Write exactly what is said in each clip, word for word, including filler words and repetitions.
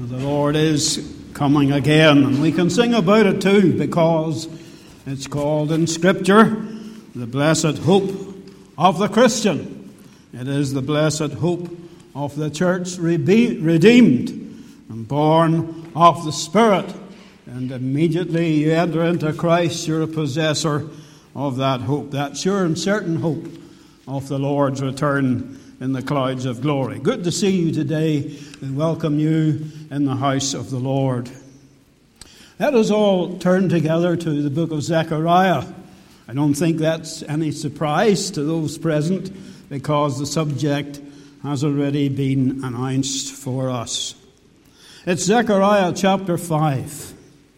The Lord is coming again, and we can sing about it too, because it's called in Scripture the blessed hope of the Christian. It is the blessed hope of the church redeemed and born of the Spirit. And immediately you enter into Christ, you're a possessor of that hope, that sure and certain hope of the Lord's return in the clouds of glory. Good to see you today. We welcome you in the house of the Lord. Let us all turn together to the book of Zechariah. I don't think that's any surprise to those present, because the subject has already been announced for us. It's Zechariah chapter five.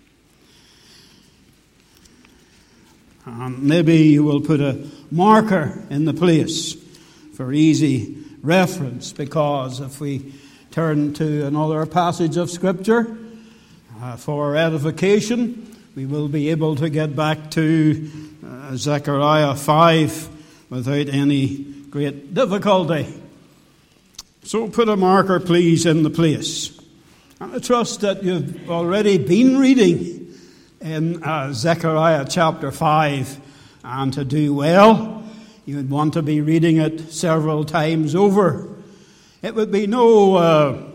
And maybe you will put a marker in the place for easy reference, because if we turn to another passage of Scripture uh, for edification, we will be able to get back to uh, Zechariah five without any great difficulty. So put a marker, please, in the place. And I trust that you've already been reading in uh, Zechariah chapter five, and to do well, you would want to be reading it several times over. It would be no uh,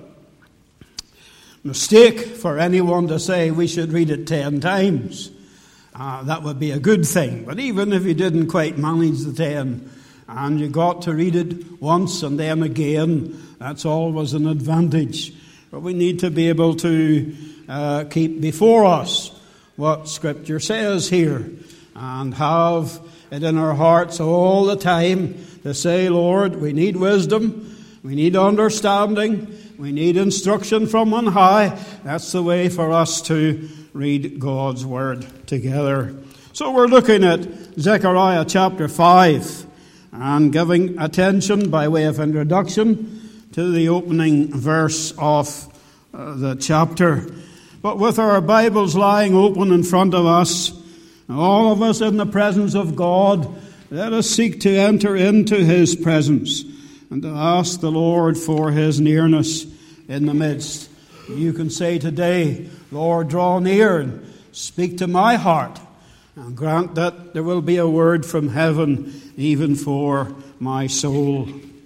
mistake for anyone to say we should read it ten times. Uh, that would be a good thing. But even if you didn't quite manage the ten, and you got to read it once and then again, that's always an advantage. But we need to be able to uh, keep before us what Scripture says here, and have it in our hearts all the time to say, Lord, we need wisdom, we need understanding, we need instruction from on high. That's the way for us to read God's Word together. So we're looking at Zechariah chapter five, and giving attention by way of introduction to the opening verse of uh, the chapter. But with our Bibles lying open in front of us, all of us in the presence of God, let us seek to enter into His presence and to ask the Lord for His nearness in the midst. You can say today, Lord, draw near and speak to my heart, and grant that there will be a word from heaven even for my soul.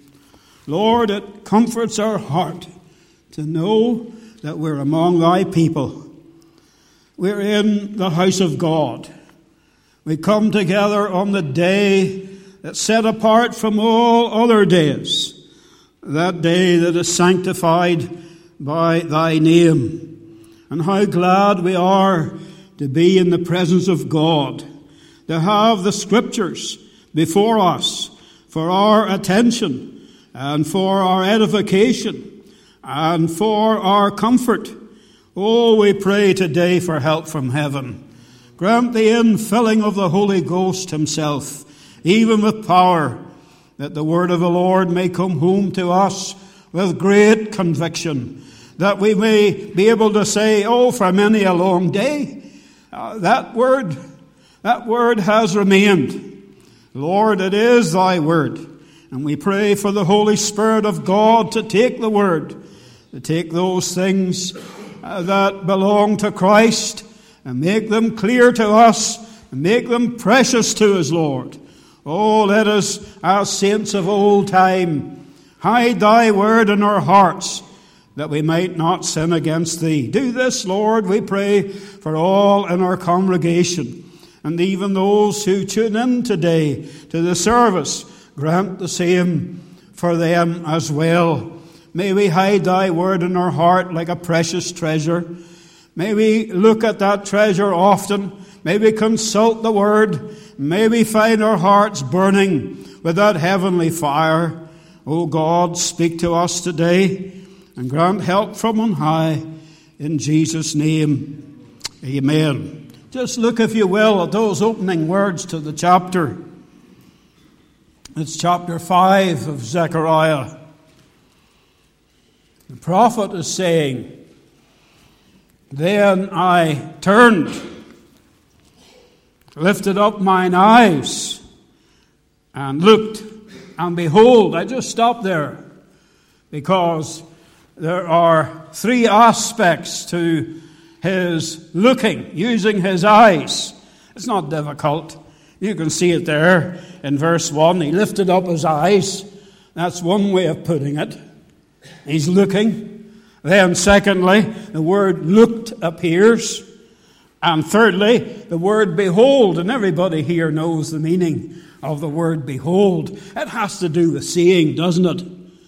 Lord, it comforts our heart to know that we're among thy people. We're in the house of God. We come together on the day that's set apart from all other days, that day that is sanctified by thy name. And how glad we are to be in the presence of God, to have the Scriptures before us for our attention and for our edification and for our comfort. Oh, we pray today for help from heaven. Grant the infilling of the Holy Ghost Himself, even with power, that the word of the Lord may come home to us with great conviction, that we may be able to say, oh, for many a long day, uh, that word, that word has remained. Lord, it is thy word. And we pray for the Holy Spirit of God to take the word, to take those things uh, that belong to Christ and make them clear to us and make them precious to us, Lord. Oh, let us, as saints of old time, hide thy word in our hearts, that we might not sin against thee. Do this, Lord, we pray, for all in our congregation, and even those who tune in today to the service. Grant the same for them as well. May we hide thy word in our heart like a precious treasure. May we look at that treasure often. May we consult the word. May we find our hearts burning with that heavenly fire. O God, speak to us today and grant help from on high. In Jesus' name, amen. Just look, if you will, at those opening words to the chapter. It's chapter five of Zechariah. The prophet is saying, then I turned, lifted up mine eyes, and looked, and behold, I just stopped there, because there are three aspects to his looking, using his eyes. It's not difficult. You can see it there in verse one. He lifted up his eyes. That's one way of putting it. He's looking. Then secondly, the word looked appears. And thirdly, the word behold. And everybody here knows the meaning of the word behold. It has to do with seeing, doesn't it?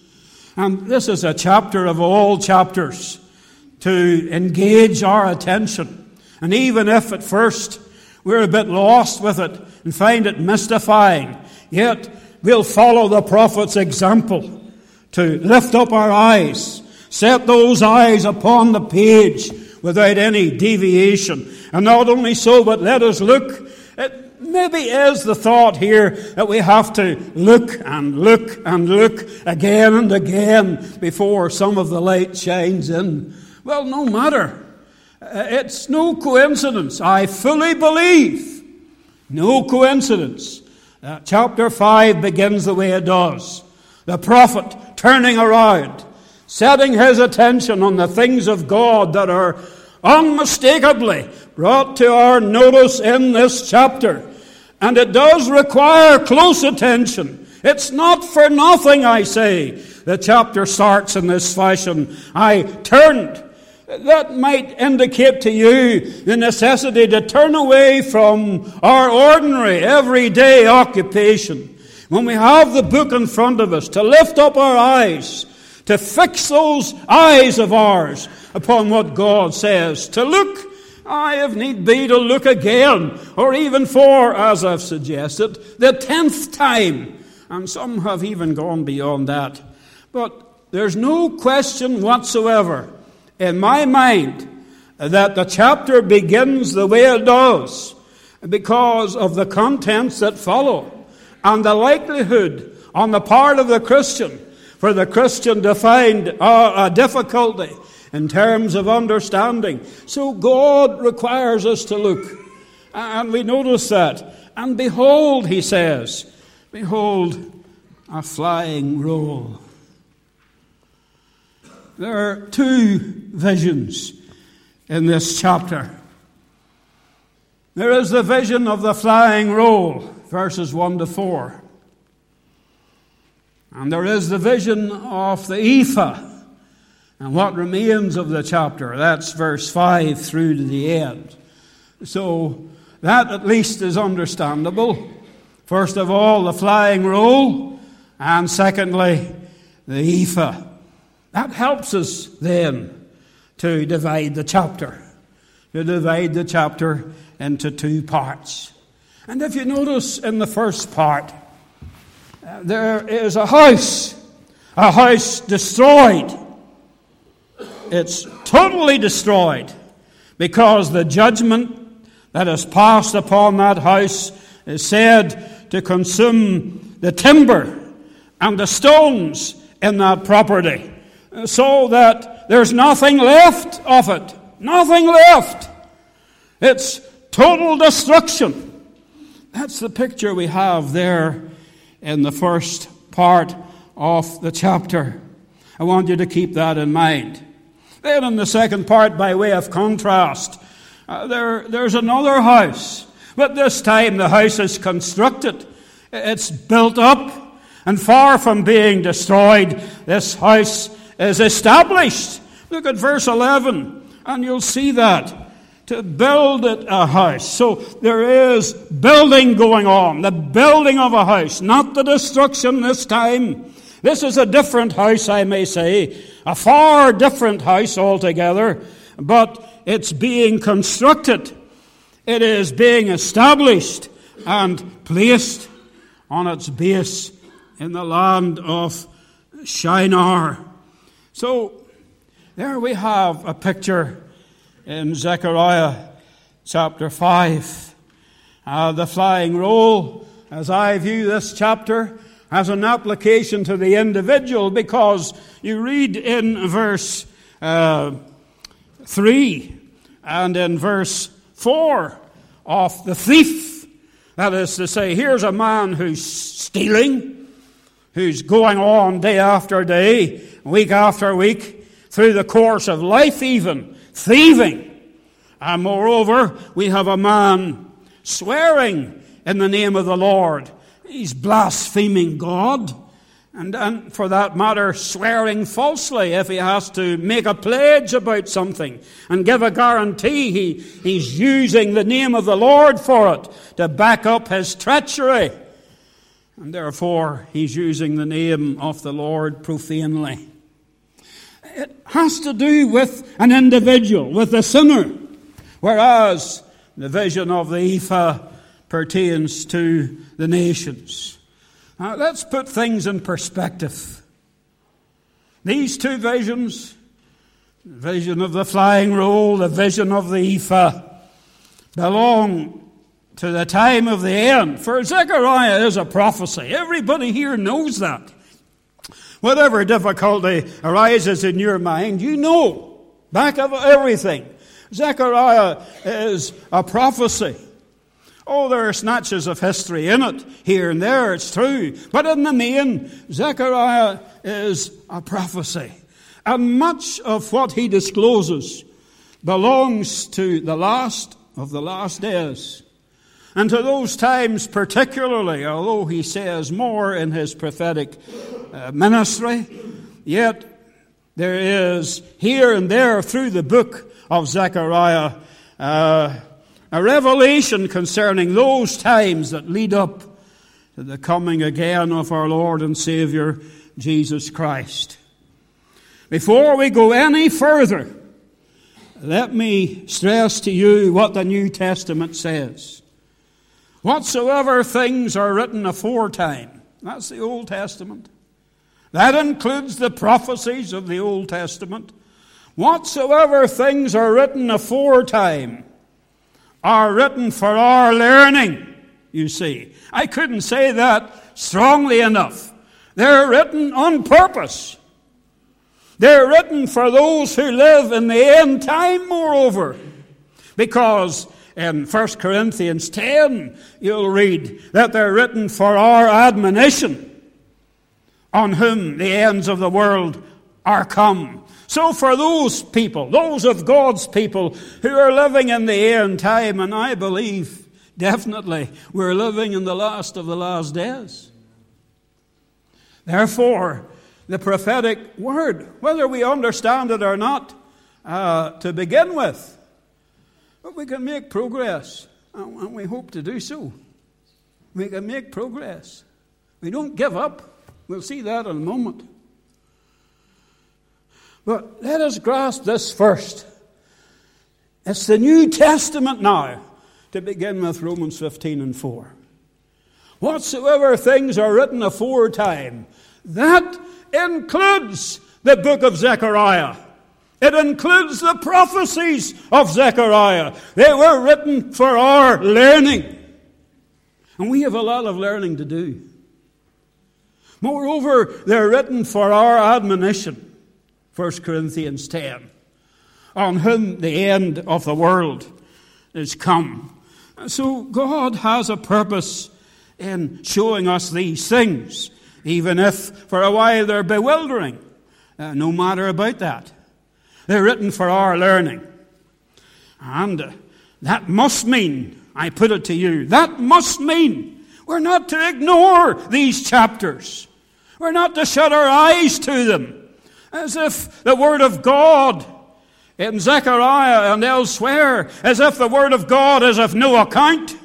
And this is a chapter of all chapters to engage our attention. And even if at first we're a bit lost with it and find it mystifying, yet we'll follow the prophet's example to lift up our eyes, set those eyes upon the page without any deviation. And not only so, but let us look. It maybe is the thought here that we have to look and look and look again and again before some of the light shines in. Well, no matter. It's no coincidence. I fully believe. No coincidence. Uh, chapter five begins the way it does. The prophet turning around, setting his attention on the things of God that are unmistakably brought to our notice in this chapter. And it does require close attention. It's not for nothing, I say. The chapter starts in this fashion. I turned. That might indicate to you the necessity to turn away from our ordinary, everyday occupation. When we have the book in front of us, to lift up our eyes, to fix those eyes of ours upon what God says, to look, I if need be, to look again, or even for, as I've suggested, the tenth time. And some have even gone beyond that. But there's no question whatsoever in my mind that the chapter begins the way it does because of the contents that follow and the likelihood on the part of the Christian for the Christian to find a, a difficulty in terms of understanding. So God requires us to look. And we notice that. And behold, he says, behold, a flying roll. There are two visions in this chapter. There is the vision of the flying roll, verses one to four. And there is the vision of the ephah, and what remains of the chapter. That's verse five through to the end. So that at least is understandable. First of all, the flying roll, and secondly, the ephah. That helps us then to divide the chapter, to divide the chapter into two parts. And if you notice in the first part, uh, there is a house, a house destroyed. It's totally destroyed because the judgment that is passed upon that house is said to consume the timber and the stones in that property, so that there's nothing left of it. Nothing left. It's total destruction. That's the picture we have there in the first part of the chapter. I want you to keep that in mind. Then in the second part, by way of contrast, uh, there, there's another house. But this time the house is constructed. It's built up. And far from being destroyed, this house is established. Look at verse eleven, and you'll see that. To build it a house. So there is building going on. The building of a house, not the destruction this time. This is a different house, I may say. A far different house altogether. But it's being constructed. It is being established and placed on its base in the land of Shinar. So, there we have a picture in Zechariah chapter five. Uh, the flying roll, as I view this chapter, has an application to the individual because you read in verse uh, three and in verse four of the thief. That is to say, here's a man who's stealing, who's going on day after day, week after week, through the course of life even, thieving. And moreover, we have a man swearing in the name of the Lord. He's blaspheming God. And, and for that matter, swearing falsely if he has to make a pledge about something and give a guarantee. He, he's using the name of the Lord for it to back up his treachery. And therefore, he's using the name of the Lord profanely. It has to do with an individual, with a sinner, whereas the vision of the ephah pertains to the nations. Now, let's put things in perspective. These two visions, the vision of the flying roll, the vision of the ephah, belong to the time of the end. For Zechariah is a prophecy. Everybody here knows that. Whatever difficulty arises in your mind, you know, back of everything, Zechariah is a prophecy. Oh, there are snatches of history in it, here and there, it's true. But in the main, Zechariah is a prophecy. And much of what he discloses belongs to the last of the last days. And to those times particularly, although he says more in his prophetic uh, ministry, yet there is here and there through the book of Zechariah uh, a revelation concerning those times that lead up to the coming again of our Lord and Savior, Jesus Christ. Before we go any further, let me stress to you what the New Testament says. Whatsoever things are written aforetime, that's the Old Testament. That includes the prophecies of the Old Testament. Whatsoever things are written aforetime are written for our learning, you see. I couldn't say that strongly enough. They're written on purpose. They're written for those who live in the end time, moreover. Because in First Corinthians ten, you'll read that they're written for our admonition, on whom the ends of the world are come. So for those people, those of God's people who are living in the end time, and I believe definitely we're living in the last of the last days. Therefore, the prophetic word, whether we understand it or not, uh, to begin with, but we can make progress, and we hope to do so. We can make progress. We don't give up. We'll see that in a moment. But let us grasp this first. It's the New Testament now, to begin with Romans fifteen and four. Whatsoever things are written aforetime, that includes the book of Zechariah. It includes the prophecies of Zechariah. They were written for our learning. And we have a lot of learning to do. Moreover, they're written for our admonition. First Corinthians ten, on whom the end of the world is come. So God has a purpose in showing us these things, even if for a while they're bewildering. Uh, no matter about that. They're written for our learning. And uh, that must mean, I put it to you, that must mean we're not to ignore these chapters. We're not to shut our eyes to them. As if the Word of God in Zechariah and elsewhere, as if the Word of God is of no account.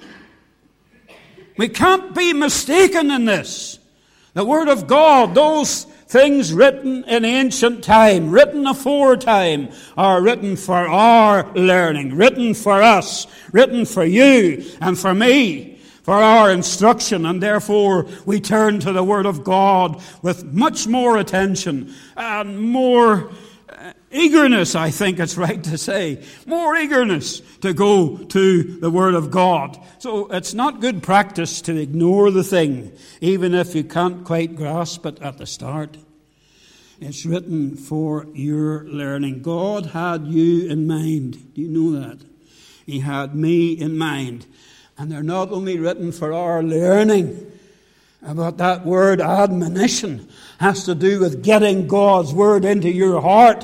We can't be mistaken in this. The Word of God, those things written in ancient time, written aforetime, are written for our learning, written for us, written for you and for me, for our instruction, and therefore we turn to the Word of God with much more attention and more uh, eagerness, I think it's right to say, more eagerness to go to the Word of God. So it's not good practice to ignore the thing, even if you can't quite grasp it at the start. It's written for your learning. God had you in mind. Do you know that? He had me in mind. And they're not only written for our learning, but that word admonition has to do with getting God's word into your heart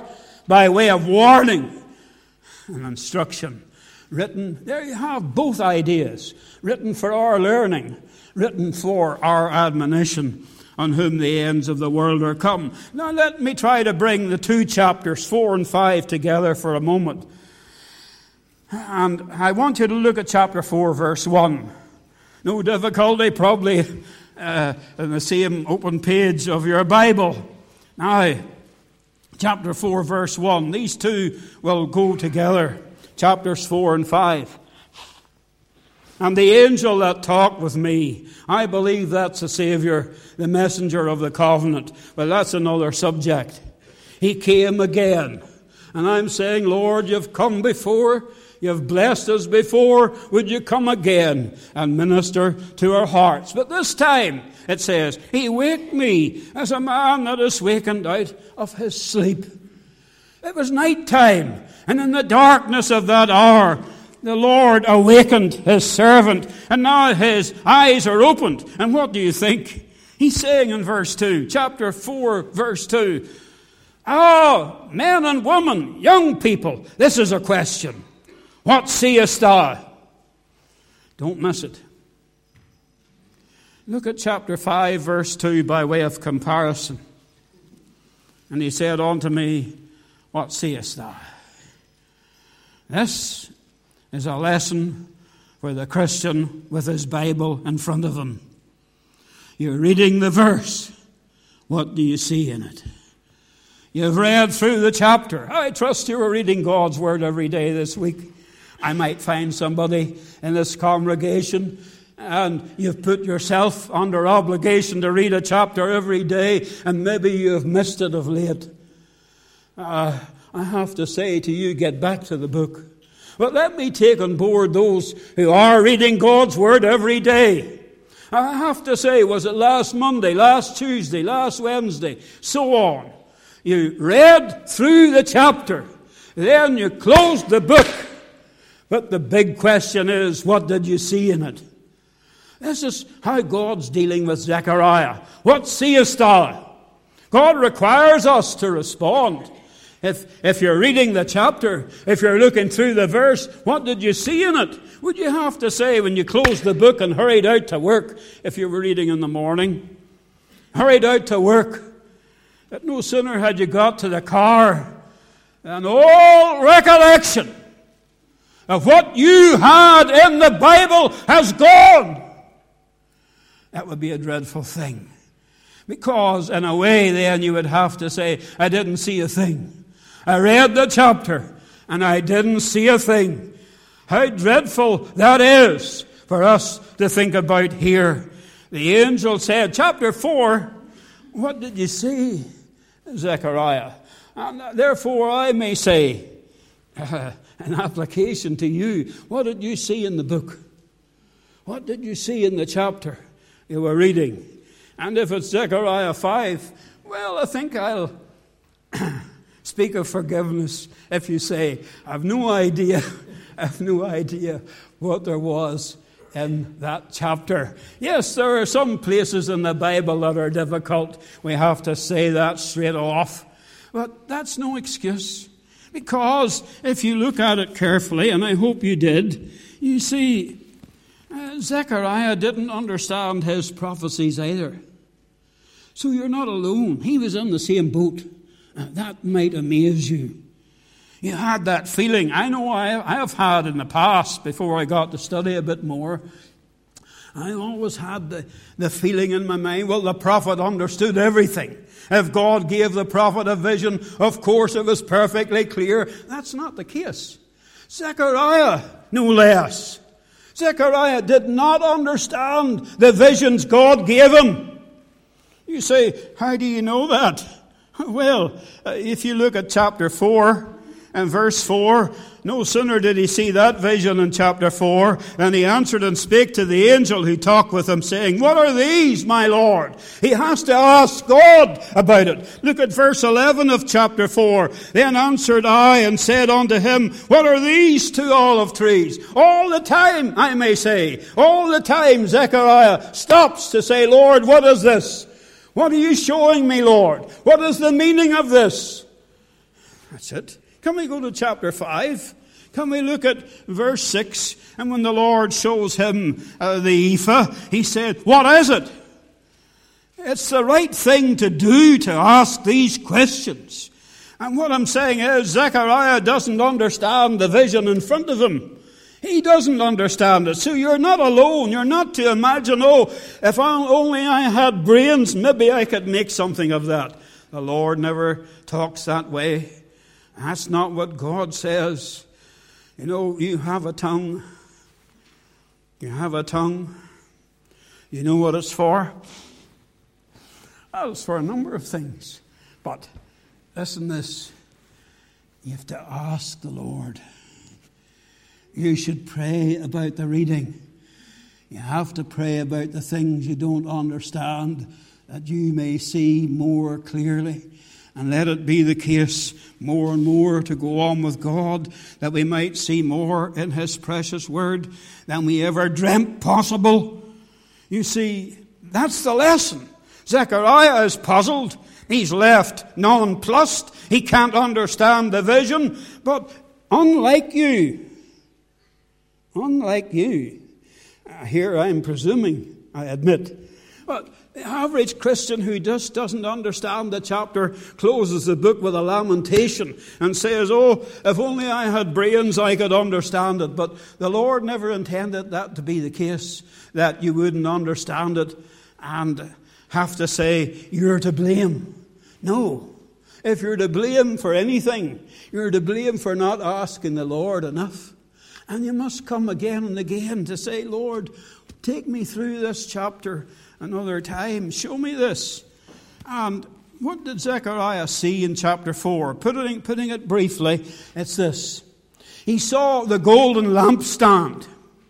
by way of warning and instruction. Written, there you have both ideas. Written for our learning, written for our admonition, on whom the ends of the world are come. Now let me try to bring the two chapters, four and five, together for a moment. And I want you to look at chapter four, verse one. No difficulty, probably uh, in the same open page of your Bible. Now, chapter four, verse one. These two will go together. Chapters four and five. And the angel that talked with me, I believe that's the Savior, the messenger of the covenant. Well, that's another subject. He came again. And I'm saying, Lord, you've come before. You've blessed us before. Would you come again and minister to our hearts? But this time, it says, he waked me as a man that is wakened out of his sleep. It was night time, and in the darkness of that hour, the Lord awakened his servant, and now his eyes are opened. And what do you think? He's saying in verse two, chapter four, verse two, "Oh, men and women, young people, this is a question. What seest thou?" Don't miss it. Look at chapter five, verse two, by way of comparison. And he said unto me, "What seest thou?" This is a lesson for the Christian with his Bible in front of him. You're reading the verse. What do you see in it? You've read through the chapter. I trust you were reading God's Word every day this week. I might find somebody in this congregation and you've put yourself under obligation to read a chapter every day, and maybe you've missed it of late. Uh, I have to say to you, get back to the book. But let me take on board those who are reading God's Word every day. I have to say, was it last Monday, last Tuesday, last Wednesday, so on. You read through the chapter, then you closed the book. But the big question is, what did you see in it? This is how God's dealing with Zechariah. What seest thou? God requires us to respond. If, if you're reading the chapter, if you're looking through the verse, what did you see in it? Would you have to say when you closed the book and hurried out to work, if you were reading in the morning, hurried out to work, that no sooner had you got to the car than all recollection of what you had in the Bible has gone? That would be a dreadful thing. Because in a way then you would have to say, I didn't see a thing. I read the chapter and I didn't see a thing. How dreadful that is for us to think about here. The angel said, chapter four, what did you see, Zechariah? And therefore I may say, uh, an application to you, what did you see in the book? What did you see in the chapter you were reading? And if it's Zechariah five, well, I think I'll speak of forgiveness if you say, I've no idea, I've no idea what there was in that chapter. Yes, there are some places in the Bible that are difficult. We have to say that straight off. But that's no excuse. Because if you look at it carefully, and I hope you did, you see, uh, Zechariah didn't understand his prophecies either. So you're not alone. He was in the same boat. Uh, that might amaze you. You had that feeling. I know I, I have had in the past, before I got to study a bit more. I always had the, the feeling in my mind, well, the prophet understood everything. If God gave the prophet a vision, of course it was perfectly clear. That's not the case. Zechariah, no less. Zechariah did not understand the visions God gave him. You say, how do you know that? Well, if you look at chapter four and verse four, no sooner did he see that vision in chapter four than he answered and spake to the angel who talked with him, saying, what are these, my Lord? He has to ask God about it. Look at verse eleven of chapter four. Then answered I and said unto him, what are these two olive trees? All the time, I may say, all the time Zechariah stops to say, Lord, what is this? What are you showing me, Lord? What is the meaning of this? That's it. Can we go to chapter five? Can we look at verse six? And when the Lord shows him uh, the ephah, he said, what is it? It's the right thing to do to ask these questions. And what I'm saying is, Zechariah doesn't understand the vision in front of him. He doesn't understand it. So you're not alone. You're not to imagine, oh, if only I had brains, maybe I could make something of that. The Lord never talks that way. That's not what God says. You know, you have a tongue. You have a tongue. You know what it's for? Well, it's for a number of things. But listen to this. You have to ask the Lord. You should pray about the reading. You have to pray about the things you don't understand, that you may see more clearly. And let it be the case more and more to go on with God, that we might see more in His precious Word than we ever dreamt possible. You see, that's the lesson. Zechariah is puzzled. He's left nonplussed. He can't understand the vision. But unlike you, unlike you, here I'm presuming, I admit, but the average Christian who just doesn't understand the chapter closes the book with a lamentation and says, oh, if only I had brains, I could understand it. But the Lord never intended that to be the case, that you wouldn't understand it and have to say, you're to blame. No. If you're to blame for anything, you're to blame for not asking the Lord enough. And you must come again and again to say, Lord, take me through this chapter another time. Show me this. And what did Zechariah see in chapter four? Putting, putting it briefly, it's this. He saw the golden lampstand.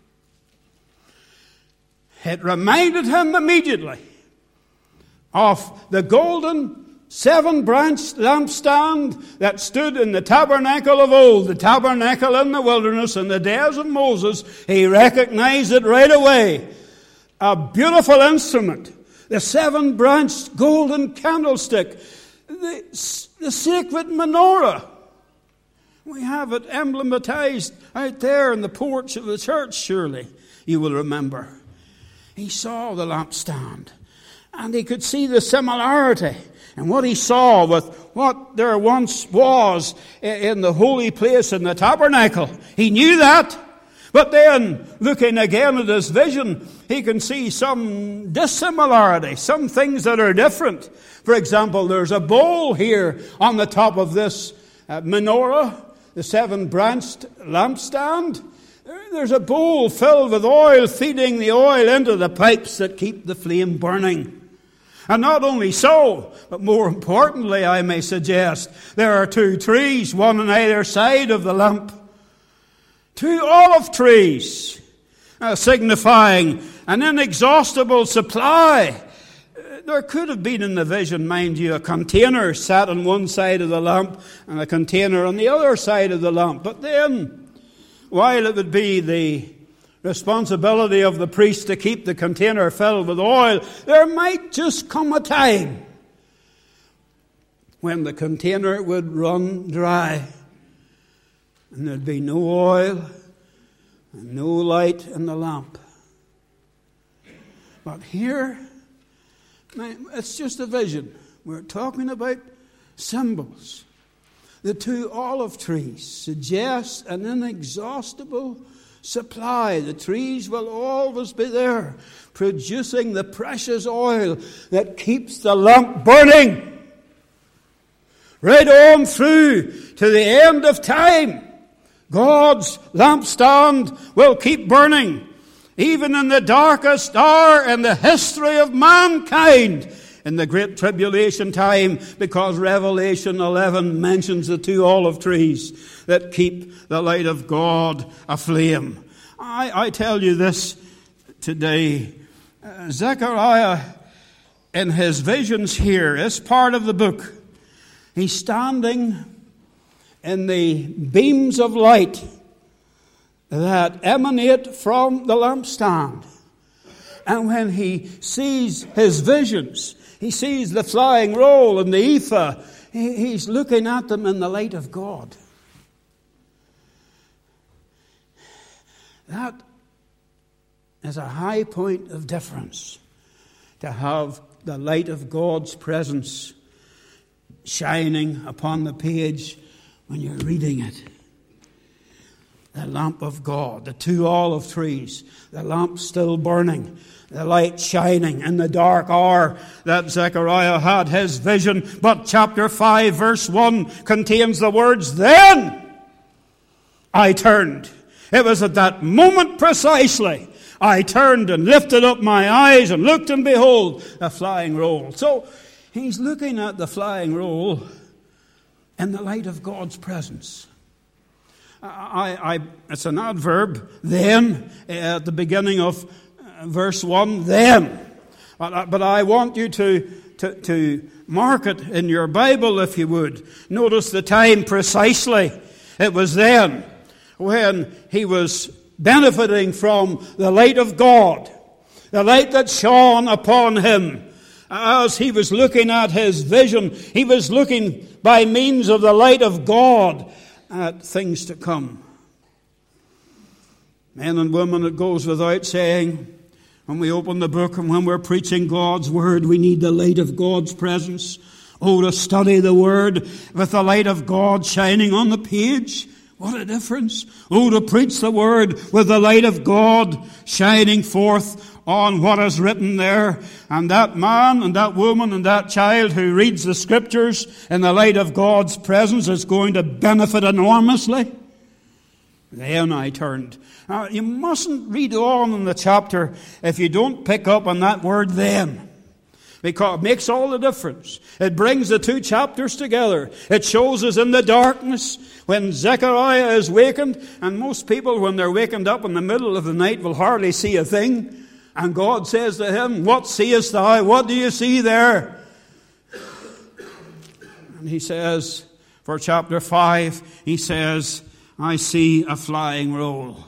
It reminded him immediately of the golden seven-branched lampstand that stood in the tabernacle of old, the tabernacle in the wilderness in the days of Moses. He recognized it right away. A beautiful instrument, the seven-branched golden candlestick, the, the sacred menorah. We have it emblematized out there in the porch of the church, surely, you will remember. He saw the lampstand, and he could see the similarity and what he saw with what there once was in the holy place in the tabernacle. He knew that. But then, looking again at his vision, he can see some dissimilarity, some things that are different. For example, there's a bowl here on the top of this uh, menorah, the seven-branched lampstand. There's a bowl filled with oil, feeding the oil into the pipes that keep the flame burning. And not only so, but more importantly, I may suggest, there are two trees, one on either side of the lamp. Two olive trees, uh, signifying an inexhaustible supply. There could have been in the vision, mind you, a container sat on one side of the lamp and a container on the other side of the lamp. But then, while it would be the responsibility of the priest to keep the container filled with oil, there might just come a time when the container would run dry. And there'd be no oil and no light in the lamp. But here, it's just a vision. We're talking about symbols. The two olive trees suggest an inexhaustible supply. The trees will always be there, producing the precious oil that keeps the lamp burning right on through to the end of time. God's lampstand will keep burning, even in the darkest hour in the history of mankind, in the great tribulation time, because Revelation eleven mentions the two olive trees that keep the light of God aflame. I, I tell you this today, uh, Zechariah, in his visions here, is part of the book. He's standing in the beams of light that emanate from the lampstand. And when he sees his visions, he sees the flying roll and the ephah he, he's looking at them in the light of God. That is a high point of difference, to have the light of God's presence shining upon the page when you're reading it. The lamp of God, the two olive trees, the lamp still burning, the light shining in the dark hour that Zechariah had his vision. But chapter five, verse one contains the words, "Then I turned." It was at that moment precisely I turned and lifted up my eyes and looked, and behold, a flying roll. So he's looking at the flying roll in the light of God's presence. I, I, it's an adverb, then, at the beginning of verse one, then. But, but I want you to, to, to mark it in your Bible, if you would. Notice the time precisely. It was then, when he was benefiting from the light of God, the light that shone upon him. As he was looking at his vision, he was looking by means of the light of God at things to come. Men and women, it goes without saying, when we open the book and when we're preaching God's Word, we need the light of God's presence. Oh, to study the Word with the light of God shining on the page. What a difference. Oh, to preach the Word with the light of God shining forth on what is written there. And that man and that woman and that child who reads the Scriptures in the light of God's presence is going to benefit enormously. Then I turned. Now, you mustn't read on in the chapter if you don't pick up on that word then. Because it makes all the difference. It brings the two chapters together. It shows us in the darkness when Zechariah is wakened, and most people when they're wakened up in the middle of the night will hardly see a thing. And God says to him, "What seest thou? What do you see there?" And he says, for chapter five, he says, "I see a flying roll."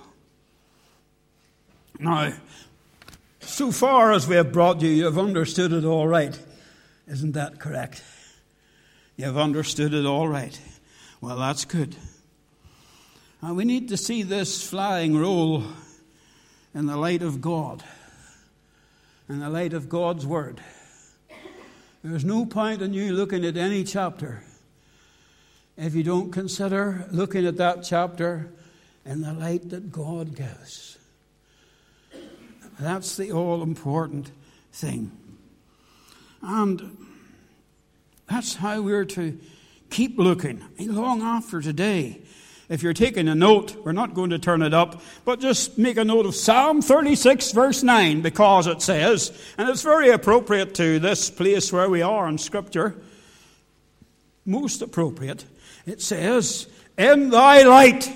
Now, so far as we have brought you, you've understood it all right. Isn't that correct? You've understood it all right. Well, that's good. Now, we need to see this flying roll in the light of God, in the light of God's Word. There's no point in you looking at any chapter if you don't consider looking at that chapter in the light that God gives. That's the all-important thing. And that's how we're to keep looking, long after today. If you're taking a note, we're not going to turn it up, but just make a note of Psalm thirty-six, verse nine, because it says, and it's very appropriate to this place where we are in Scripture, most appropriate, it says, "In thy light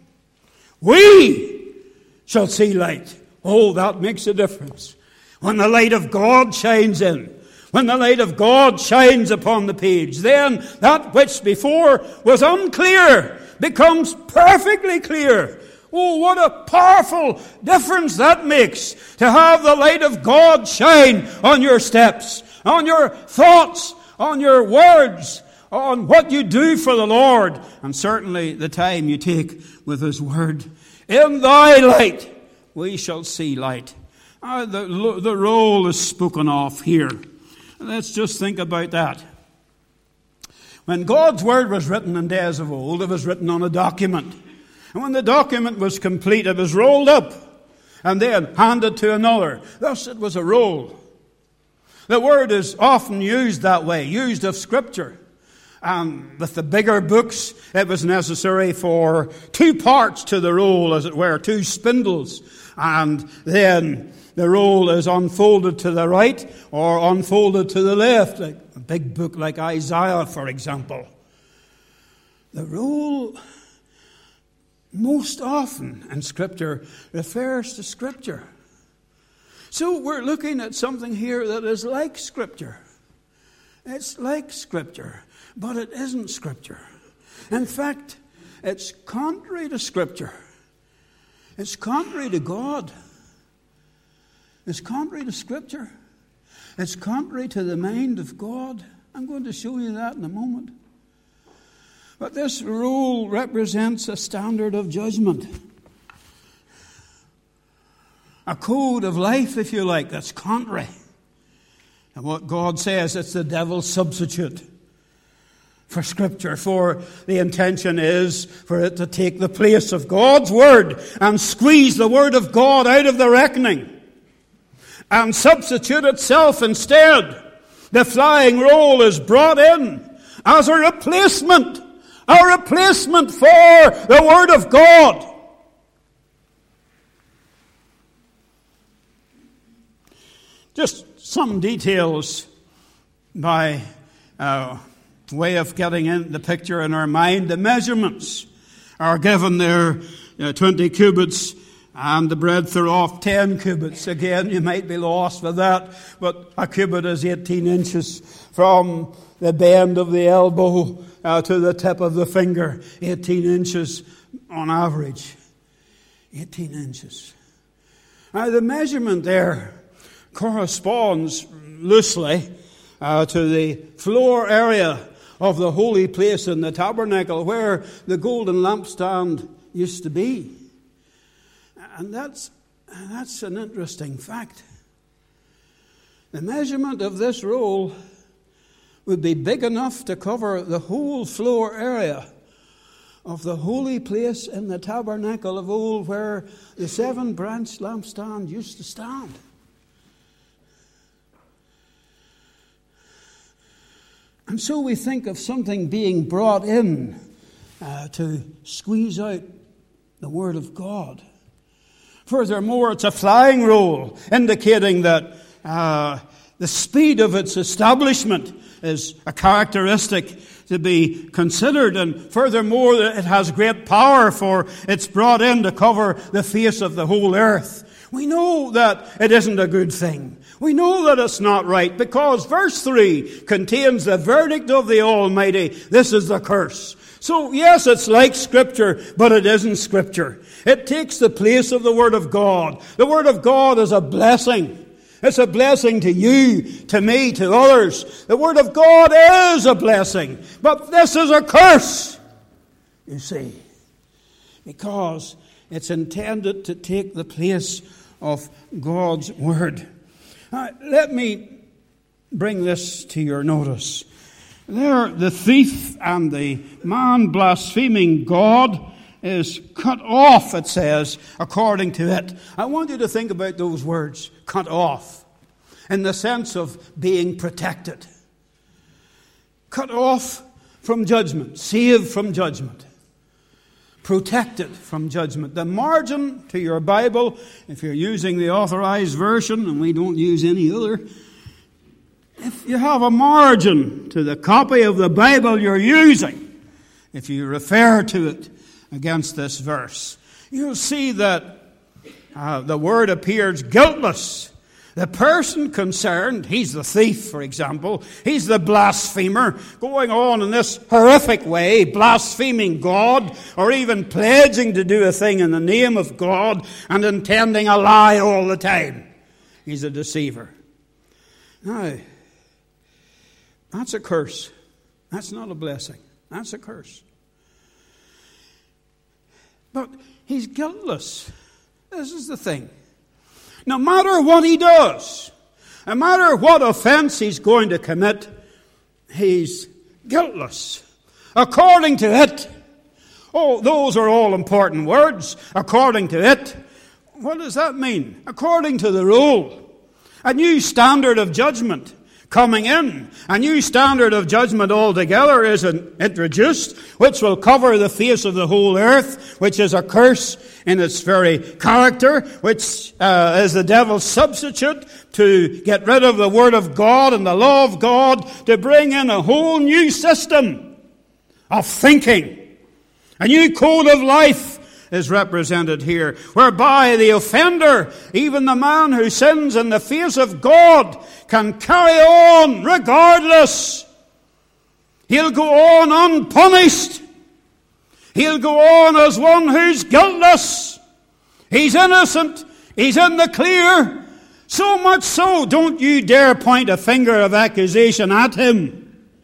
we shall see light." Oh, that makes a difference. When the light of God shines in, when the light of God shines upon the page, then that which before was unclear becomes perfectly clear. Oh, what a powerful difference that makes, to have the light of God shine on your steps, on your thoughts, on your words, on what you do for the Lord, and certainly the time you take with His Word. In thy light we shall see light. Uh, the, the roll is spoken of here. Let's just think about that. When God's Word was written in days of old, it was written on a document. And when the document was complete, it was rolled up and then handed to another. Thus it was a roll. The word is often used that way, used of Scripture. And with the bigger books, it was necessary for two parts to the roll, as it were, two spindles. And then the roll is unfolded to the right or unfolded to the left. Like a big book like Isaiah, for example. The roll, most often in Scripture, refers to Scripture. So we're looking at something here that is like Scripture. It's like Scripture, but it isn't Scripture. In fact, it's contrary to Scripture. It's contrary to God. It's contrary to Scripture. It's contrary to the mind of God I'm going to show you that in a moment. But this rule represents a standard of judgment. A code of life, if you like, that's contrary. And what God says, it's the devil's substitute for Scripture. For the intention is for it to take the place of God's Word and squeeze the Word of God out of the reckoning and substitute itself instead. The flying roll is brought in as a replacement. A replacement for the Word of God. Just some details by uh, way of getting in the picture in our mind. The measurements are given there, uh, twenty cubits, and the breadth thereof ten cubits. Again, you might be lost with that, but a cubit is eighteen inches from the bend of the elbow uh, to the tip of the finger. eighteen inches on average. eighteen inches. Now, the measurement there corresponds loosely uh, to the floor area of the holy place in the tabernacle where the golden lampstand used to be. And that's, that's an interesting fact. The measurement of this roll would be big enough to cover the whole floor area of the holy place in the tabernacle of old where the seven-branched lampstand used to stand. And so we think of something being brought in uh, to squeeze out the Word of God. Furthermore, it's a flying roll, indicating that uh, the speed of its establishment is a characteristic to be considered. And furthermore, it has great power, for it's brought in to cover the face of the whole earth. We know that it isn't a good thing. We know that it's not right, because verse three contains the verdict of the Almighty. This is the curse. So yes, it's like Scripture, but it isn't Scripture. It takes the place of the Word of God. The Word of God is a blessing. It's a blessing to you, to me, to others. The Word of God is a blessing, but this is a curse, you see, because it's intended to take the place of God's Word. Now, let me bring this to your notice. There, the thief and the man blaspheming God is cut off, it says, according to it. I want you to think about those words, cut off, in the sense of being protected. Cut off from judgment, saved from judgment, protected from judgment. The margin to your Bible, if you're using the Authorized Version, and we don't use any other, if you have a margin to the copy of the Bible you're using, if you refer to it against this verse, you'll see that uh, the word appears guiltless. The person concerned, he's the thief, for example, he's the blasphemer, going on in this horrific way, blaspheming God, or even pledging to do a thing in the name of God and intending a lie all the time. He's a deceiver. Now, that's a curse. That's not a blessing. That's a curse. But he's guiltless. This is the thing. No matter what he does, no matter what offense he's going to commit, he's guiltless. According to it. Oh, those are all important words. According to it. What does that mean? According to the rule. A new standard of judgment coming in. A new standard of judgment altogether is introduced, which will cover the face of the whole earth, which is a curse in its very character, which uh, is the devil's substitute to get rid of the Word of God and the law of God, to bring in a whole new system of thinking. A new code of life is represented here, whereby the offender, even the man who sins in the face of God, can carry on regardless. He'll go on unpunished. He'll go on as one who's guiltless. He's innocent. He's in the clear. So much so, don't you dare point a finger of accusation at him.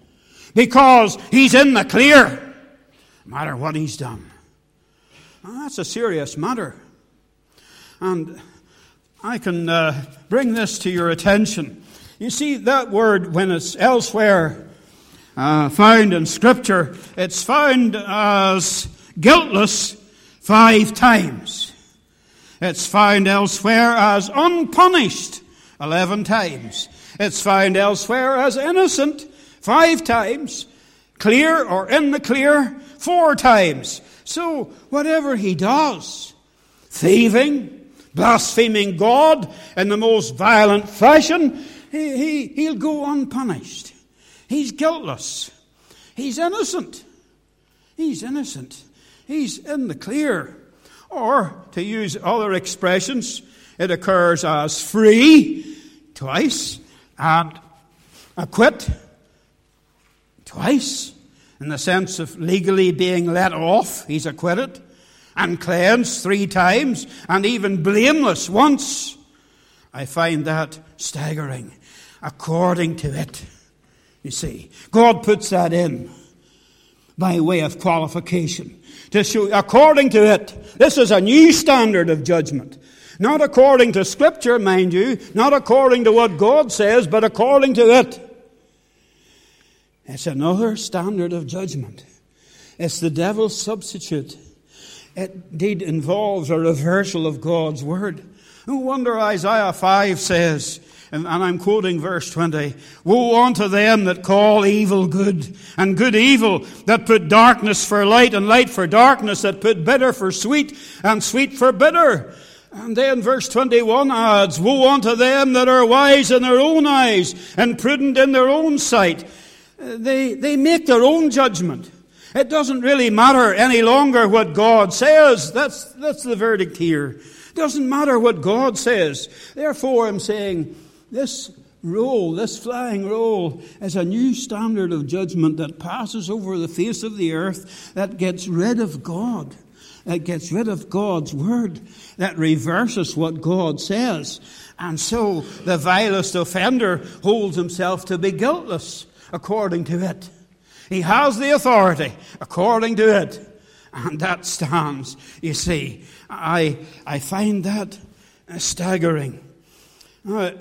because he's in the clear, no matter what he's done. Now, that's a serious matter. And I can uh, bring this to your attention. You see, that word, when it's elsewhere uh, found in Scripture, it's found as guiltless five times. It's found elsewhere as unpunished eleven times. It's found elsewhere as innocent five times. Clear or in the clear four times. So whatever he does, thieving, blaspheming God in the most violent fashion, he, he, he'll go unpunished. He's guiltless. He's innocent. He's innocent. He's in the clear. Or, to use other expressions, it occurs as free twice and acquit twice, in the sense of legally being let off. He's acquitted. And cleansed three times, and even blameless once. I find that staggering. According to it. You see, God puts that in by way of qualification. To show, according to it, this is a new standard of judgment. Not according to Scripture, mind you, not according to what God says, but according to it. It's another standard of judgment. It's the devil's substitute. It indeed involves a reversal of God's word. No wonder Isaiah five says, and I'm quoting verse twenty, "Woe unto them that call evil good, and good evil, that put darkness for light, and light for darkness, that put bitter for sweet, and sweet for bitter." And then verse twenty-one adds, "Woe unto them that are wise in their own eyes, and prudent in their own sight." They, they make their own judgment. It doesn't really matter any longer what God says. That's, that's the verdict here. It doesn't matter what God says. Therefore, I'm saying this roll, this flying roll, is a new standard of judgment that passes over the face of the earth, that gets rid of God, that gets rid of God's word, that reverses what God says. And so the vilest offender holds himself to be guiltless according to it. He has the authority according to it. And that stands. You see, I I find that staggering. Now,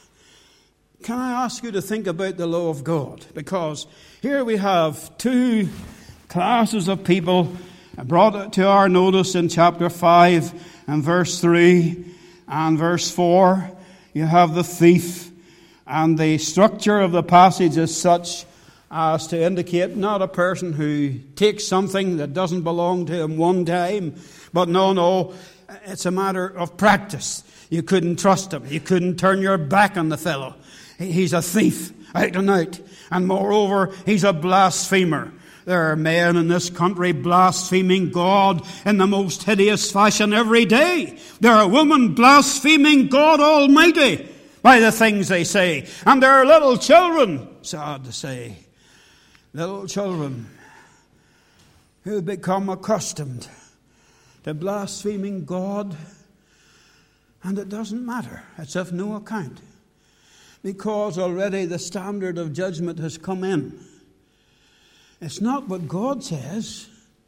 can I ask you to think about the law of God? Because here we have two classes of people brought to our notice in chapter five and verse three and verse four. You have the thief, and the structure of the passage is such as to indicate not a person who takes something that doesn't belong to him one time, but no, no, it's a matter of practice. You couldn't trust him. You couldn't turn your back on the fellow. He's a thief, out and out. And moreover, he's a blasphemer. There are men in this country blaspheming God in the most hideous fashion every day. There are women blaspheming God Almighty by the things they say. And there are little children, sad to say, little children who become accustomed to blaspheming God, and it doesn't matter. It's of no account, because already the standard of judgment has come in. It's not what God says.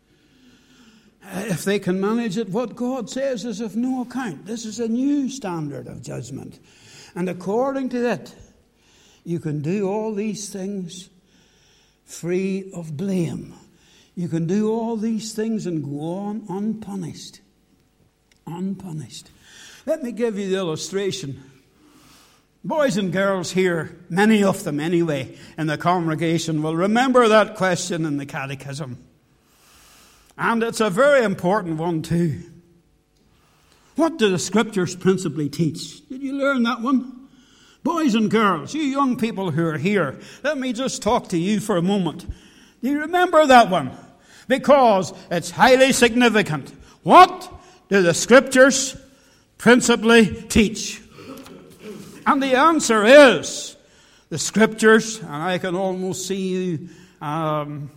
If they can manage it, what God says is of no account. This is a new standard of judgment. And according to it, you can do all these things free of blame. You can do all these things and go on unpunished. Unpunished. Let me give you the illustration. Boys and girls here, many of them anyway, in the congregation will remember that question in the catechism. And it's a very important one too. What do the Scriptures principally teach? Did you learn that one? Boys and girls, you young people who are here, let me just talk to you for a moment. Do you remember that one? Because it's highly significant. What do the Scriptures principally teach? And the answer is, the Scriptures, and I can almost see you um,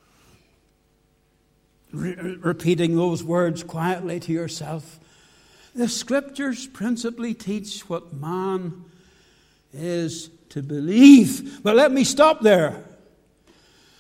re- repeating those words quietly to yourself. The Scriptures principally teach what man is to believe. But let me stop there.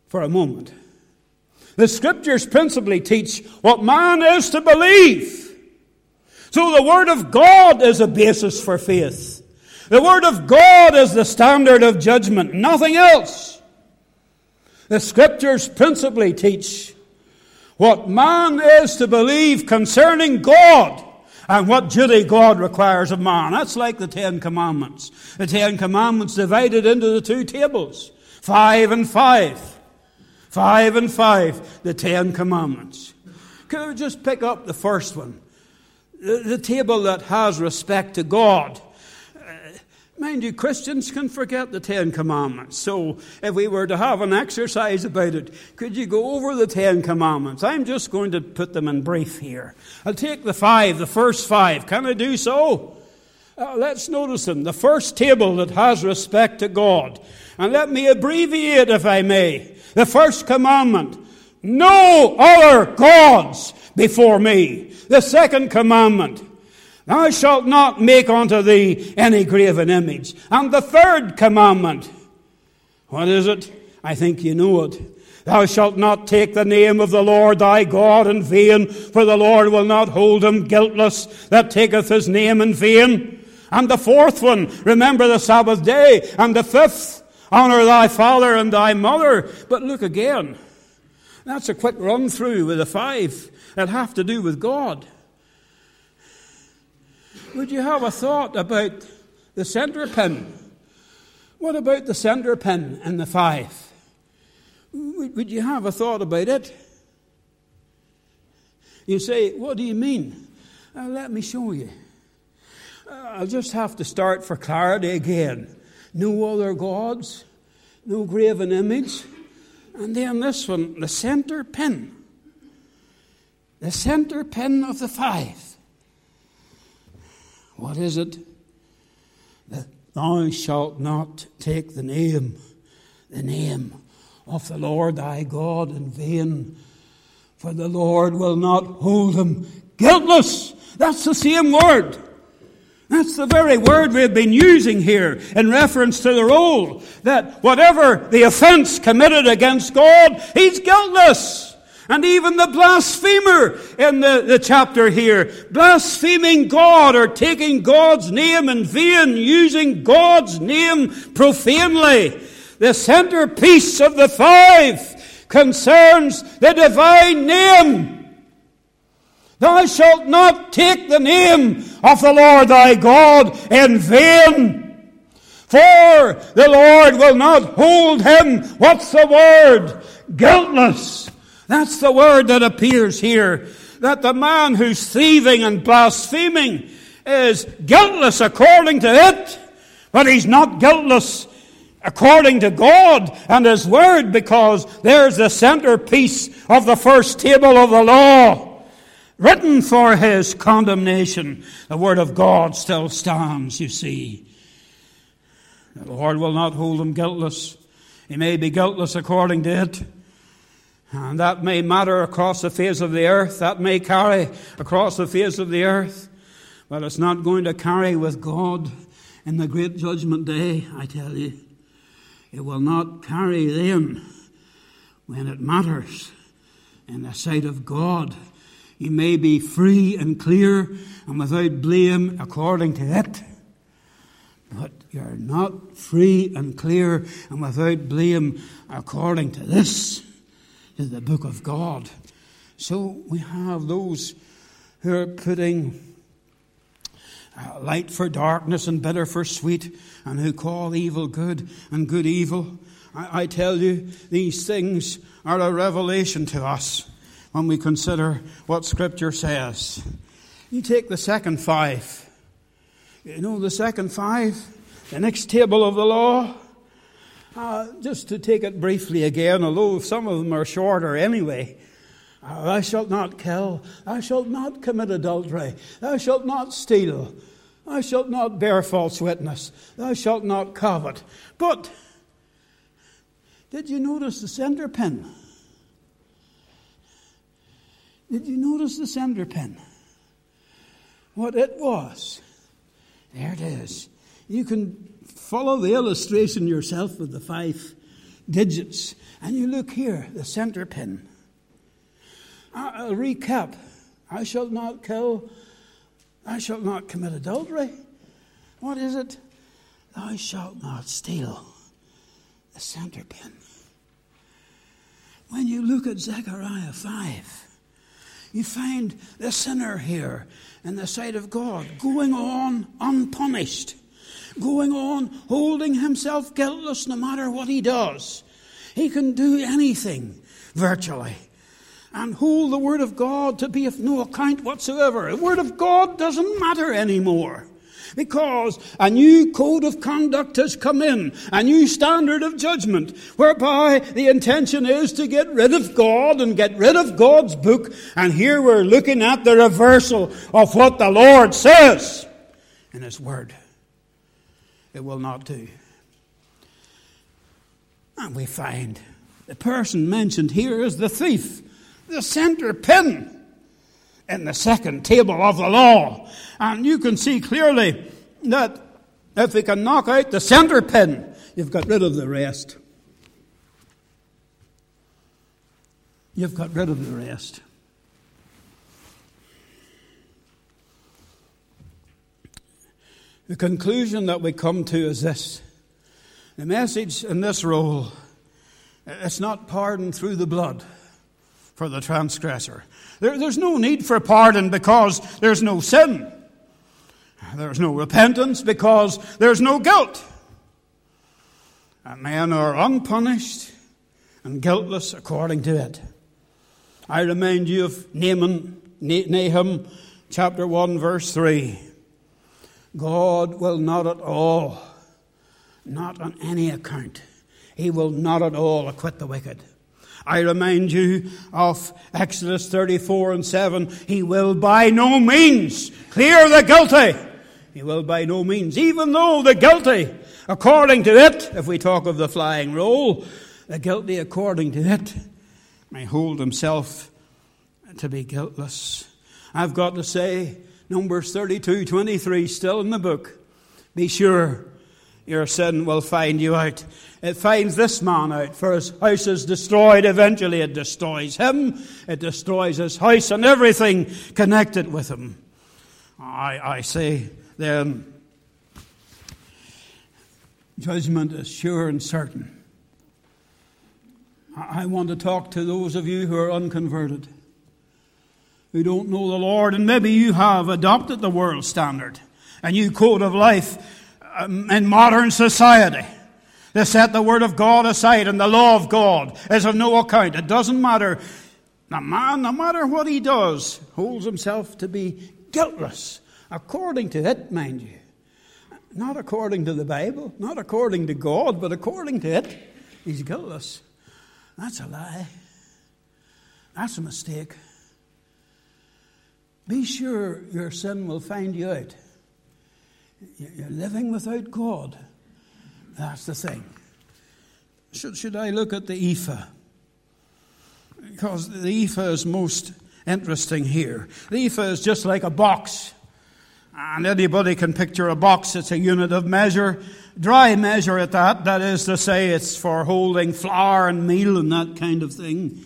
for a moment. The Scriptures principally teach what man is to believe. So the Word of God is a basis for faith. The Word of God is the standard of judgment, nothing else. The Scriptures principally teach what man is to believe concerning God and what duty God requires of man. That's like the Ten Commandments. The Ten Commandments divided into the two tables, five and five. Five and five, the Ten Commandments. Can we just pick up the first one? The, the table that has respect to God. Mind you, Christians can forget the Ten Commandments. So if we were to have an exercise about it, could you go over the Ten Commandments? I'm just going to put them in brief here. I'll take the five, the first five. Can I do so? Uh, let's notice them. The first table that has respect to God. And let me abbreviate, if I may. The first commandment, no other gods before me. The second commandment, thou shalt not make unto thee any graven image. And the third commandment, what is it? I think you know it. Thou shalt not take the name of the Lord thy God in vain, for the Lord will not hold him guiltless that taketh his name in vain. And the fourth one, remember the Sabbath day. And the fifth, honor thy father and thy mother. But look again. That's a quick run through with the five that have to do with God. Would you have a thought about the center pin? What about the center pin in the five? Would you have a thought about it? You say, what do you mean? Uh, let me show you. Uh, I'll just have to start for clarity again. No other gods, no graven image. And then this one, the center pin. The center pin of the five. What is it? That thou shalt not take the name, the name of the Lord thy God in vain, for the Lord will not hold him guiltless. That's the same word. That's the very word we've been using here in reference to the role that whatever the offense committed against God, he's guiltless. And even the blasphemer in the, the chapter here, blaspheming God or taking God's name in vain, using God's name profanely. The centerpiece of the five concerns the divine name. Thou shalt not take the name of the Lord thy God in vain, for the Lord will not hold him, what's the word? Guiltless. That's the word that appears here, that the man who's thieving and blaspheming is guiltless according to it, but he's not guiltless according to God and his word, because there's the centerpiece of the first table of the law. Written for his condemnation, the word of God still stands, you see. The Lord will not hold him guiltless. He may be guiltless according to it. And that may matter across the face of the earth. That may carry across the face of the earth. But it's not going to carry with God in the great judgment day, I tell you. It will not carry then when it matters in the sight of God. You may be free and clear and without blame according to it. But you're not free and clear and without blame according to this, to the book of God. So we have those who are putting uh, light for darkness and bitter for sweet, and who call evil good and good evil. I, I tell you, these things are a revelation to us when we consider what Scripture says. You take the second five. You know the second five? The next table of the law. Uh, just to take it briefly again, although some of them are shorter anyway. Uh, thou shalt not kill. Thou shalt not commit adultery. Thou shalt not steal. Thou shalt not bear false witness. Thou shalt not covet. But, did you notice the center pin? Did you notice the center pin? What it was. There it is. You can follow the illustration yourself with the five digits. And you look here, the center pin. I'll recap. I shall not kill. I shall not commit adultery. What is it? Thou shalt not steal. The center pin. When you look at Zechariah five, you find the sinner here in the sight of God, going on unpunished, going on holding himself guiltless no matter what he does. He can do anything, virtually, and hold the Word of God to be of no account whatsoever. The Word of God doesn't matter anymore, because a new code of conduct has come in, a new standard of judgment, whereby the intention is to get rid of God and get rid of God's book. And here we're looking at the reversal of what the Lord says in His Word. It will not do. And we find the person mentioned here is the thief, the center pin in the second table of the law. And you can see clearly that if we can knock out the center pin, you've got rid of the rest. You've got rid of the rest. The conclusion that we come to is this. The message in this role, it's not pardon through the blood for the transgressor. There, there's no need for pardon because there's no sin. There's no repentance because there's no guilt. And men are unpunished and guiltless according to it. I remind you of Naaman, Nahum chapter one verse three. God will not at all, not on any account, He will not at all acquit the wicked. I remind you of Exodus thirty-four and seven. He will by no means clear the guilty. He will by no means, even though the guilty, according to it, if we talk of the flying roll, the guilty according to it may hold himself to be guiltless. I've got to say, Numbers thirty-two twenty-three, still in the book. Be sure your sin will find you out. It finds this man out, for his house is destroyed. Eventually it destroys him. It destroys his house and everything connected with him. I, I say then, judgment is sure and certain. I, I want to talk to those of you who are unconverted, who don't know the Lord, and maybe you have adopted the world standard, a new code of life um, in modern society. They set the Word of God aside, and the law of God is of no account. It doesn't matter. The man, no matter what he does, holds himself to be guiltless, according to it, mind you. Not according to the Bible, not according to God, but according to it, he's guiltless. That's a lie. That's a mistake. Be sure your sin will find you out. You're living without God. That's the thing. Should, should I look at the ephah? Because the ephah is most interesting here. The ephah is just like a box. And anybody can picture a box. It's a unit of measure. Dry measure at that. That is to say, it's for holding flour and meal and that kind of thing.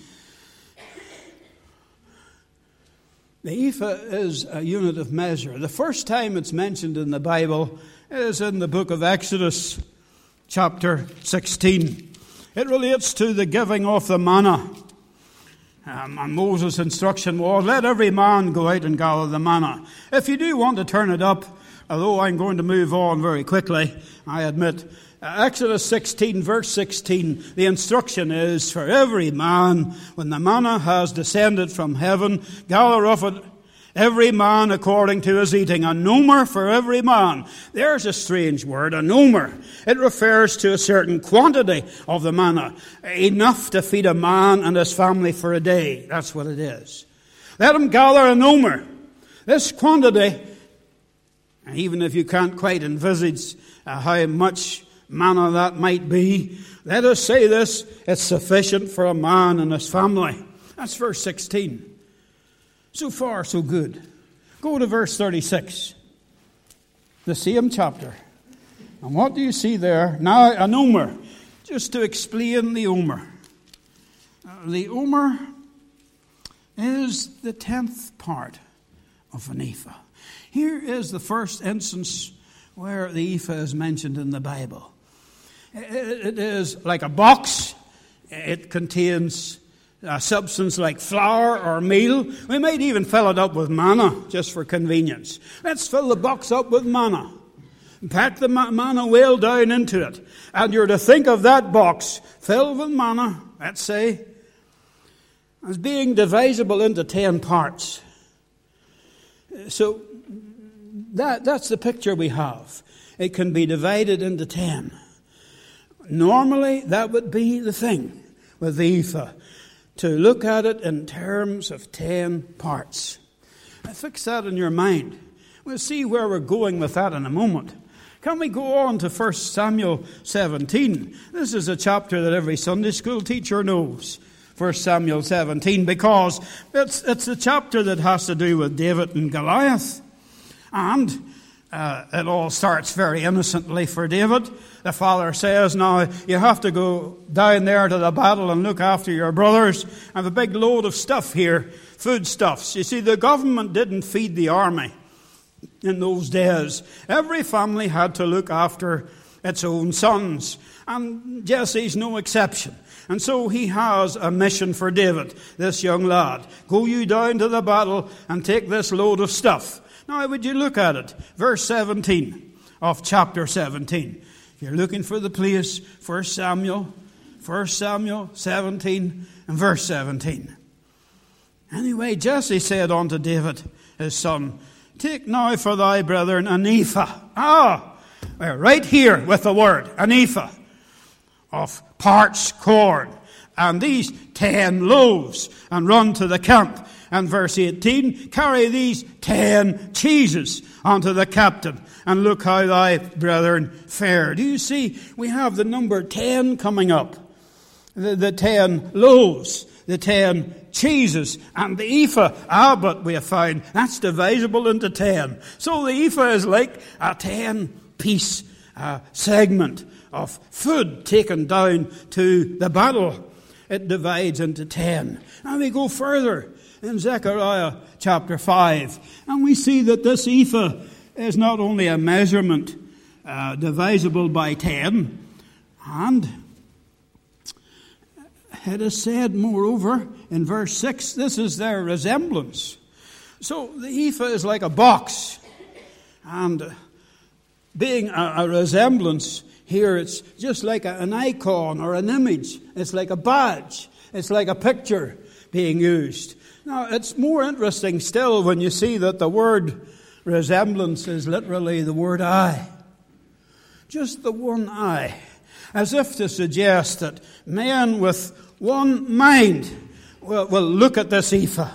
The ephah is a unit of measure. The first time it's mentioned in the Bible is in the book of Exodus, chapter sixteen. It relates to the giving of the manna. Um, and Moses' instruction was, let every man go out and gather the manna. If you do want to turn it up, although I'm going to move on very quickly, I admit, uh, Exodus sixteen, verse sixteen, the instruction is, for every man, when the manna has descended from heaven, gather of it every man according to his eating. A nomer for every man. There's a strange word, a nomer. It refers to a certain quantity of the manna, enough to feed a man and his family for a day. That's what it is. Let him gather a nomer. This quantity, and even if you can't quite envisage uh, how much manna that might be, let us say this, it's sufficient for a man and his family. That's verse sixteen. So far, so good. Go to verse thirty-six. The same chapter. And what do you see there? Now, a nomer. just to explain the Omer. Uh, the Omer is the tenth part of an ephah. Here is the first instance where the ephah is mentioned in the Bible. It, it is like a box. It contains a substance like flour or meal. We might even fill it up with manna, just for convenience. Let's fill the box up with manna. Pack the manna well down into it. And you're to think of that box filled with manna, let's say, as being divisible into ten parts. So that, that's the picture we have. It can be divided into ten. Normally, that would be the thing with the ephah, to look at it in terms of ten parts. Now, fix that in your mind. We'll see where we're going with that in a moment. Can we go on to First Samuel seventeen? This is a chapter that every Sunday school teacher knows. First Samuel seventeen, because it's, it's a chapter that has to do with David and Goliath. And uh, it all starts very innocently for David. The father says, now, you have to go down there to the battle and look after your brothers. I have a big load of stuff here, foodstuffs. You see, the government didn't feed the army in those days. Every family had to look after its own sons. And Jesse's no exception. And so he has a mission for David, this young lad. Go you down to the battle and take this load of stuff. Now, would you look at it? Verse seventeen of chapter seventeen. If you're looking for the place, First Samuel, First Samuel seventeen and verse seventeen. Anyway, Jesse said unto David, his son, take now for thy brethren an ephah. Ah, we're right here with the word, an ephah of parched corn, and these ten loaves, and run to the camp. And verse eighteen, carry these ten cheeses unto the captain, and look how thy brethren fare. Do you see, we have the number ten coming up. The, the ten loaves, the ten cheeses, and the ephah. Ah, but we have found that's divisible into ten. So the ephah is like a ten-piece uh, segment of food taken down to the battle. It divides into ten. And we go further in Zechariah chapter five, and we see that this ephah is not only a measurement uh, divisible by ten, and it is said, moreover, in verse six, this is their resemblance. So the ephah is like a box, and being a, a resemblance, here it's just like a, an icon or an image. It's like a badge. It's like a picture being used. Now, it's more interesting still when you see that the word resemblance is literally the word eye. Just the one eye. As if to suggest that men with one mind will, will look at this ephah.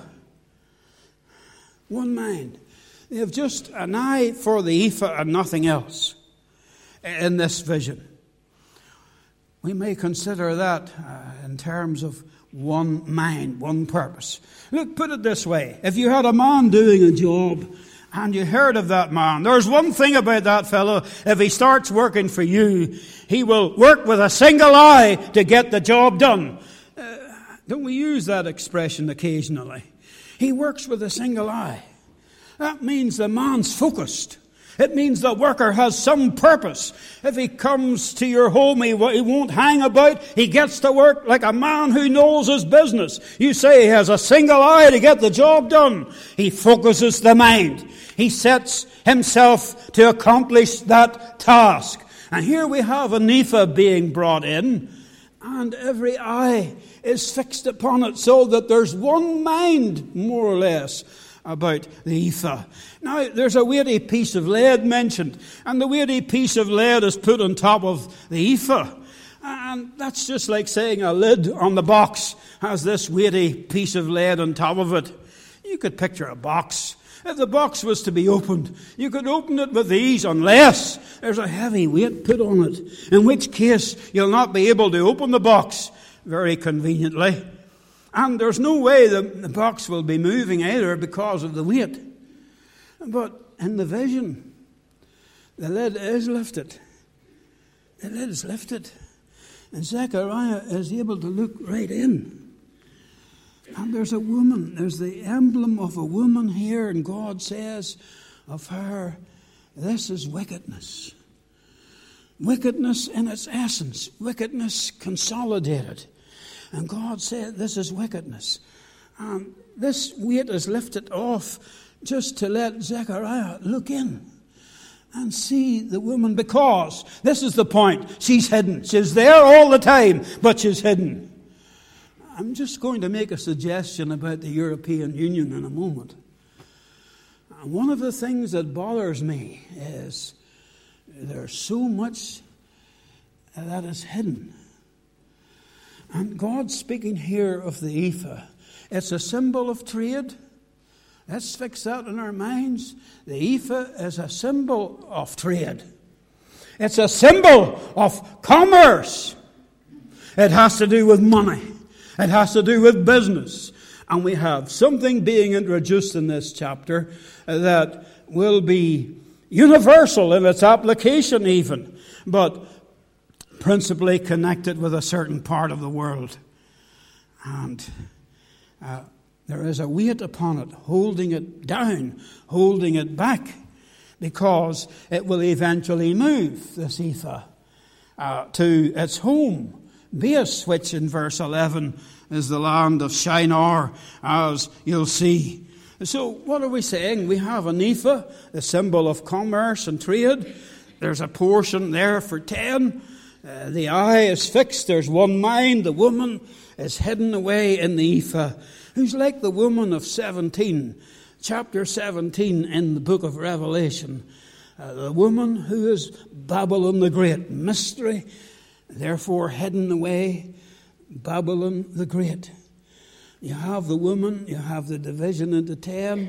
One mind. They have just an eye for the ephah and nothing else in this vision. We may consider that uh, in terms of one mind, one purpose. Look, put it this way. If you had a man doing a job and you heard of that man, there's one thing about that fellow. If he starts working for you, he will work with a single eye to get the job done. Uh, don't we use that expression occasionally? He works with a single eye. That means the man's focused. It means the worker has some purpose. If he comes to your home, he won't hang about. He gets to work like a man who knows his business. You say he has a single eye to get the job done. He focuses the mind. He sets himself to accomplish that task. And here we have an ephah being brought in, and every eye is fixed upon it so that there's one mind, more or less, about the ephah. Now, there's a weighty piece of lead mentioned, and the weighty piece of lead is put on top of the ephah. And that's just like saying a lid on the box has this weighty piece of lead on top of it. You could picture a box. If the box was to be opened, you could open it with ease unless there's a heavy weight put on it, in which case you'll not be able to open the box very conveniently. And there's no way the, the box will be moving either because of the weight. But in the vision, the lid is lifted. The lid is lifted. And Zechariah is able to look right in. And there's a woman, there's the emblem of a woman here, and God says of her, this is wickedness. Wickedness in its essence, wickedness consolidated. And God said, this is wickedness. And this weight is lifted off just to let Zechariah look in and see the woman, because this is the point. She's hidden. She's there all the time, but she's hidden. I'm just going to make a suggestion about the European Union in a moment. And one of the things that bothers me is there's so much that is hidden. And God's speaking here of the ephah. It's a symbol of trade. Let's fix that in our minds. The ephah is a symbol of trade. It's a symbol of commerce. It has to do with money. It has to do with business. And we have something being introduced in this chapter that will be universal in its application even, but principally connected with a certain part of the world. And uh, there is a weight upon it, holding it down, holding it back, because it will eventually move, this ephah, uh, to its home base, which in verse eleven is the land of Shinar, as you'll see. So what are we saying? We have an ephah, the symbol of commerce and trade. There's a portion there for ten. Uh, the eye is fixed. There's one mind. The woman is hidden away in the ephah, who's like the woman of seventeen, chapter seventeen in the book of Revelation. Uh, the woman who is Babylon the Great. Mystery, therefore hidden away, Babylon the Great. You have the woman, you have the division into ten,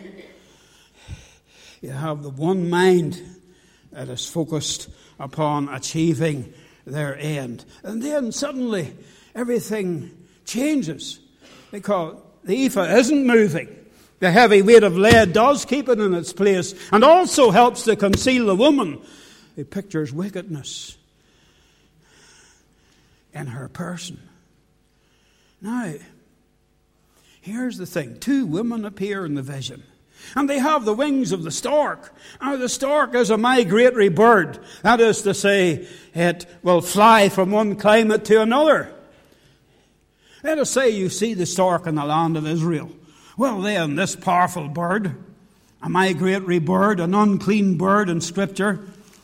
you have the one mind that is focused upon achieving their end. And then suddenly everything changes, because the ephah isn't moving. The heavy weight of lead does keep it in its place, and also helps to conceal the woman who pictures wickedness in her person. Now, here's the thing. Two women appear in the vision, and they have the wings of the stork. Now, the stork is a migratory bird. That is to say, it will fly from one climate to another. Let us say you see the stork in the land of Israel. Well, then, this powerful bird, a migratory bird, an unclean bird in Scripture,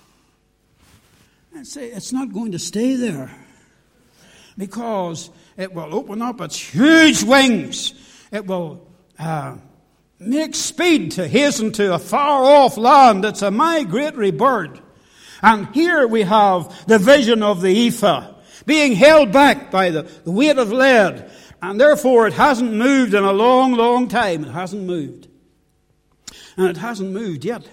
I'd say it's not going to stay there, because it will open up its huge wings. It will uh, make speed to hasten to a far-off land. It's a migratory bird. And here we have the vision of the ephah being held back by the, the weight of lead. And therefore it hasn't moved in a long, long time. It hasn't moved. And it hasn't moved yet.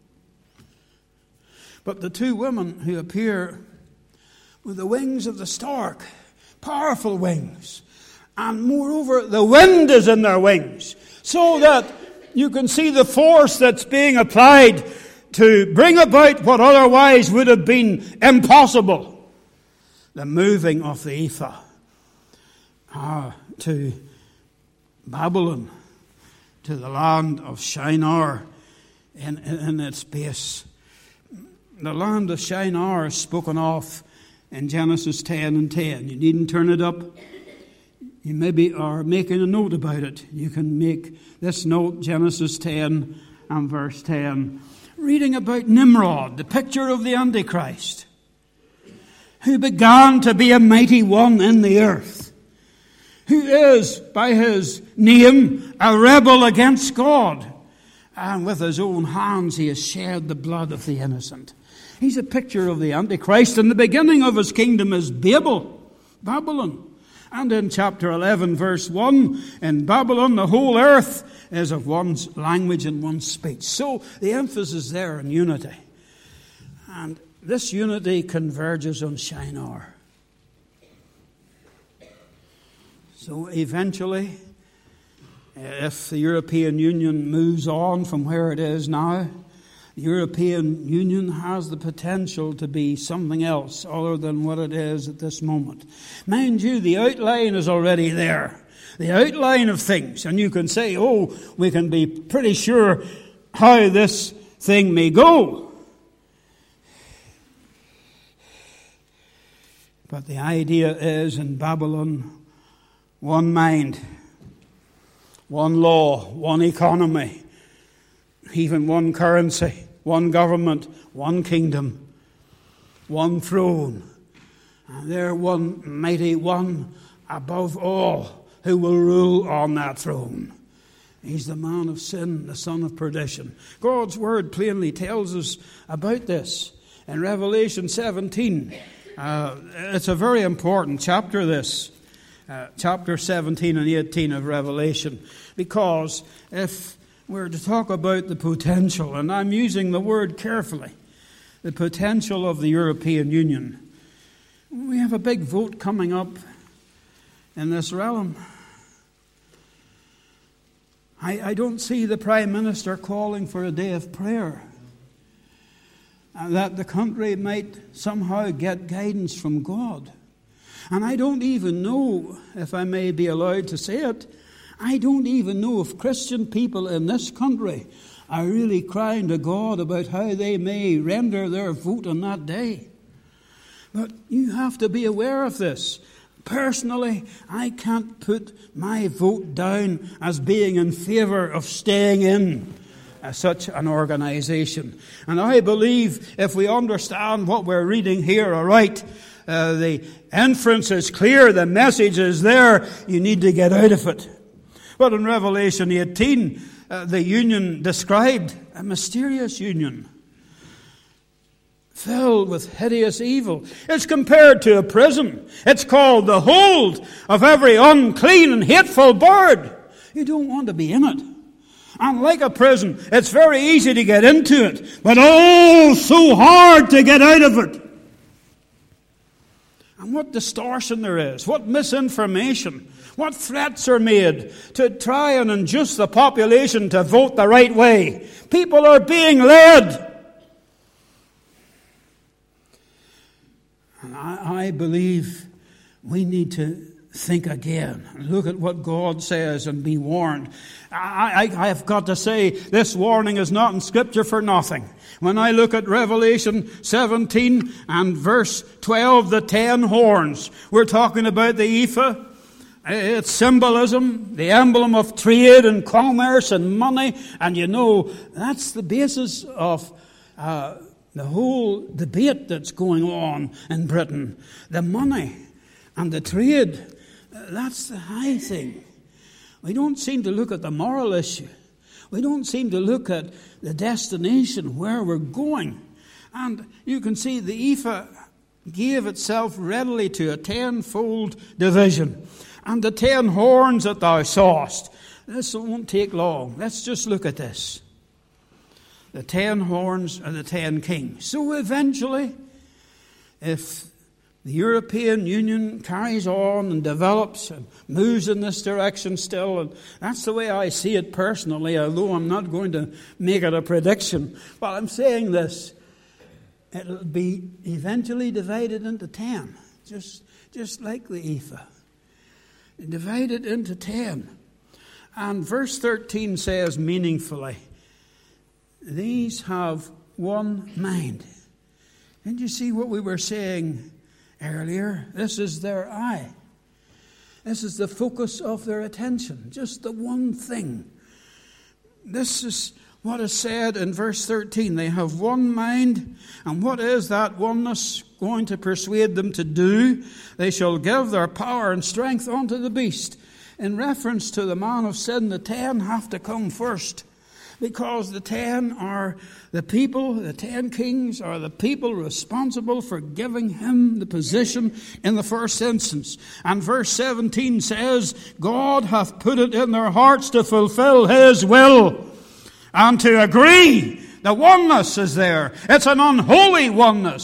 But the two women who appear with the wings of the stork, powerful wings, and moreover the wind is in their wings, so that you can see the force that's being applied to bring about what otherwise would have been impossible. The moving of the ephah ah, to Babylon, to the land of Shinar in, in, in its base. The land of Shinar is spoken of in Genesis ten and ten. You needn't turn it up. You maybe are making a note about it. You can make this note, Genesis ten and verse ten. Reading about Nimrod, the picture of the Antichrist, who began to be a mighty one in the earth, who is, by his name, a rebel against God. And with his own hands he has shed the blood of the innocent. He's a picture of the Antichrist, and the beginning of his kingdom is Babel, Babylon. And in chapter eleven, verse one, in Babylon, the whole earth is of one language and one speech. So the emphasis there on unity. And this unity converges on Shinar. So eventually, if the European Union moves on from where it is now, The European Union has the potential to be something else other than what it is at this moment. Mind you, the outline is already there. The outline of things. And you can say, oh, we can be pretty sure how this thing may go. But the idea is in Babylon, one mind, one law, one economy, even one currency, one government, one kingdom, one throne. And there one mighty one above all who will rule on that throne. He's the man of sin, the son of perdition. God's word plainly tells us about this. In Revelation seventeen, uh, it's a very important chapter, this. Uh, chapter seventeen and eighteen of Revelation. Because if we're to talk about the potential, and I'm using the word carefully, the potential of the European Union, we have a big vote coming up in this realm. I, I don't see the Prime Minister calling for a day of prayer, uh, that the country might somehow get guidance from God. And I don't even know, if I may be allowed to say it, I don't even know if Christian people in this country are really crying to God about how they may render their vote on that day. But you have to be aware of this. Personally, I can't put my vote down as being in favour of staying in uh, such an organisation. And I believe if we understand what we're reading here aright, uh, the inference is clear, the message is there, you need to get out of it. But in Revelation eighteen, uh, the union described, a mysterious union, filled with hideous evil. It's compared to a prison. It's called the hold of every unclean and hateful bird. You don't want to be in it. And like a prison, it's very easy to get into it, but oh, so hard to get out of it. And what distortion there is, what misinformation, what threats are made to try and induce the population to vote the right way. People are being led. And I, I believe we need to think again and look at what God says and be warned. I, I, I have got to say, this warning is not in Scripture for nothing. When I look at Revelation seventeen and verse twelve, the ten horns, we're talking about the ephah. It's symbolism, the emblem of trade and commerce and money. And you know, that's the basis of uh, the whole debate that's going on in Britain. The money and the trade, that's the high thing. We don't seem to look at the moral issue. We don't seem to look at the destination, where we're going. And you can see the ephah gave itself readily to a tenfold division. And the ten horns that thou sawest. This won't take long. Let's just look at this. The ten horns are the ten kings. So eventually, if the European Union carries on and develops and moves in this direction still, and that's the way I see it personally, although I'm not going to make it a prediction. But I'm saying this. It'll be eventually divided into ten, just, just like the ephah. Divided into ten. And verse thirteen says meaningfully, these have one mind. Didn't you see what we were saying earlier? This is their eye. This is the focus of their attention. Just the one thing. This is what is said in verse thirteen. They have one mind. And what is that oneness going to persuade them to do? They shall give their power and strength unto the beast. In reference to the man of sin, the ten have to come first. Because the ten are the people, the ten kings are the people responsible for giving him the position in the first instance. And verse seventeen says, God hath put it in their hearts to fulfill his will and to agree. The oneness is there. It's an unholy oneness.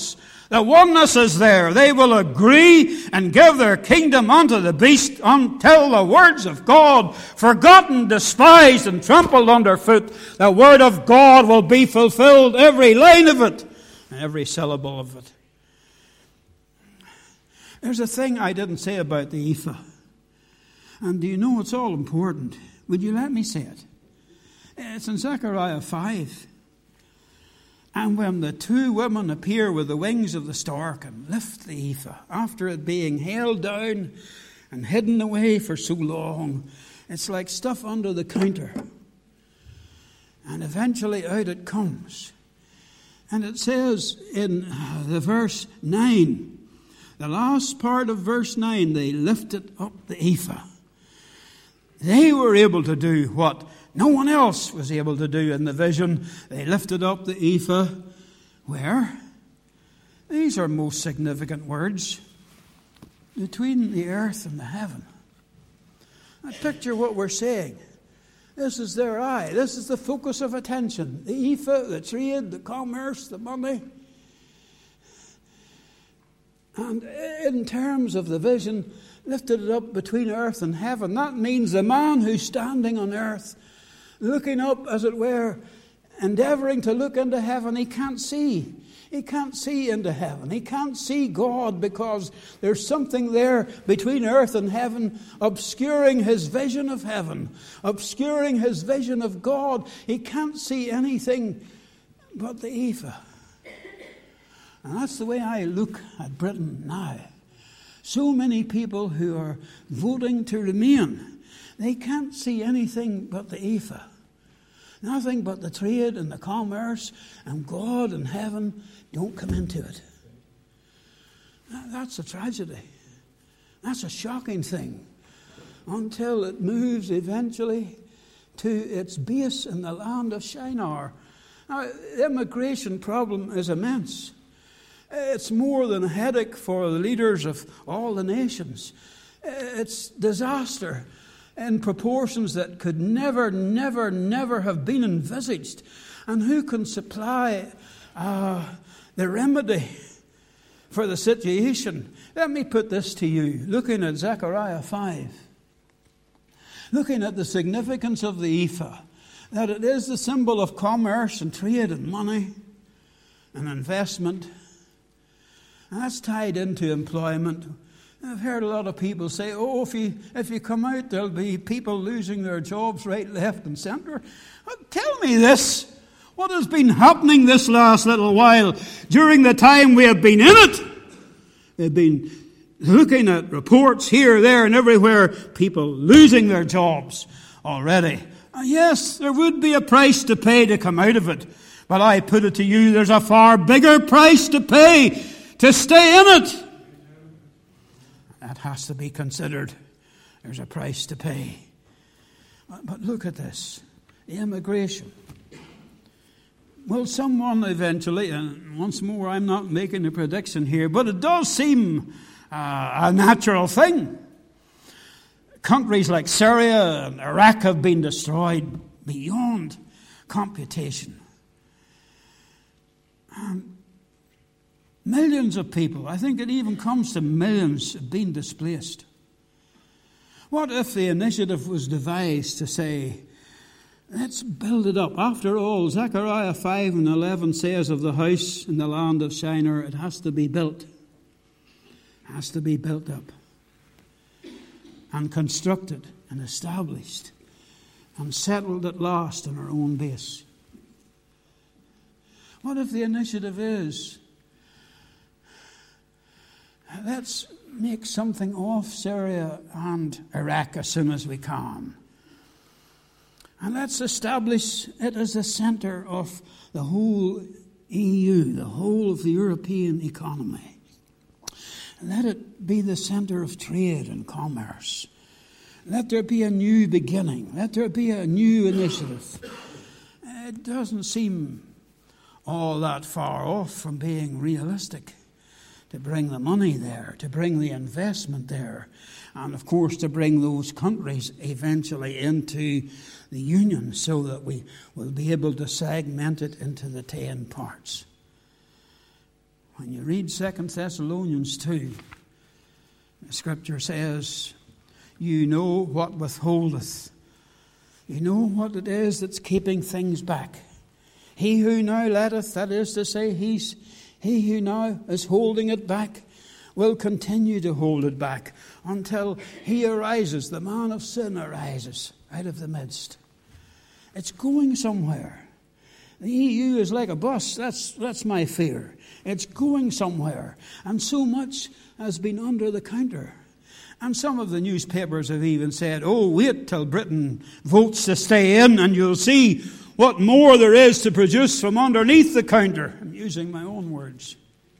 The oneness is there. They will agree and give their kingdom unto the beast until the words of God, forgotten, despised, and trampled underfoot, the word of God will be fulfilled, every line of it, and every syllable of it. There's a thing I didn't say about the ephah. And do you know it's all important? Would you let me say it? It's in Zechariah five. And when the two women appear with the wings of the stork and lift the ephah, after it being held down and hidden away for so long, it's like stuff under the counter. And eventually out it comes. And it says in the verse nine, the last part of verse nine, they lifted up the ephah. They were able to do what no one else was able to do in the vision. They lifted up the ephah. Where? These are most significant words. Between the earth and the heaven. Now picture what we're saying. This is their eye. This is the focus of attention. The ephah, the trade, the commerce, the money. And in terms of the vision, lifted it up between earth and heaven. That means the man who's standing on earth, looking up, as it were, endeavoring to look into heaven, he can't see. He can't see into heaven. He can't see God because there's something there between earth and heaven obscuring his vision of heaven, obscuring his vision of God. He can't see anything but the ephah. And that's the way I look at Britain now. So many people who are voting to remain, they can't see anything but the ephah. Nothing but the trade and the commerce, and God and heaven don't come into it. That's a tragedy. That's a shocking thing. Until it moves eventually to its base in the land of Shinar. Now, the immigration problem is immense. It's more than a headache for the leaders of all the nations. It's disaster in proportions that could never, never, never have been envisaged. And who can supply uh, the remedy for the situation? Let me put this to you. Looking at Zechariah five, looking at the significance of the ephah, that it is the symbol of commerce and trade and money and investment. And that's tied into employment. I've heard a lot of people say, oh, if you, if you come out, there'll be people losing their jobs right, left and centre. Well, tell me this. What has been happening this last little while during the time we have been in it? We've been looking at reports here, there and everywhere, people losing their jobs already. Uh, yes, there would be a price to pay to come out of it. But I put it to you, there's a far bigger price to pay to stay in it. That has to be considered. There's a price to pay. But look at this. The immigration. Will someone eventually, and once more I'm not making a prediction here, but it does seem uh, a natural thing. Countries like Syria and Iraq have been destroyed beyond computation. Um, Millions of people, I think it even comes to millions, have been displaced. What if the initiative was devised to say, let's build it up? After all, Zechariah five and eleven says of the house in the land of Shinar, it has to be built. It has to be built up and constructed and established and settled at last on our own base. What if the initiative is, let's make something of Syria and Iraq as soon as we can. And let's establish it as the centre of the whole E U, the whole of the European economy. Let it be the centre of trade and commerce. Let there be a new beginning. Let there be a new initiative. It doesn't seem all that far off from being realistic. To bring the money there, to bring the investment there, and of course to bring those countries eventually into the Union so that we will be able to segment it into the ten parts. When you read Second Thessalonians two, the Scripture says, you know what withholdeth. You know what it is that's keeping things back. He who now letteth, that is to say, he's, he who now is holding it back, will continue to hold it back until he arises, the man of sin arises out of the midst. It's going somewhere. The E U is like a bus. That's, that's my fear. It's going somewhere. And so much has been under the counter. And some of the newspapers have even said, oh, wait till Britain votes to stay in and you'll see what more there is to produce from underneath the counter. I'm using my own words.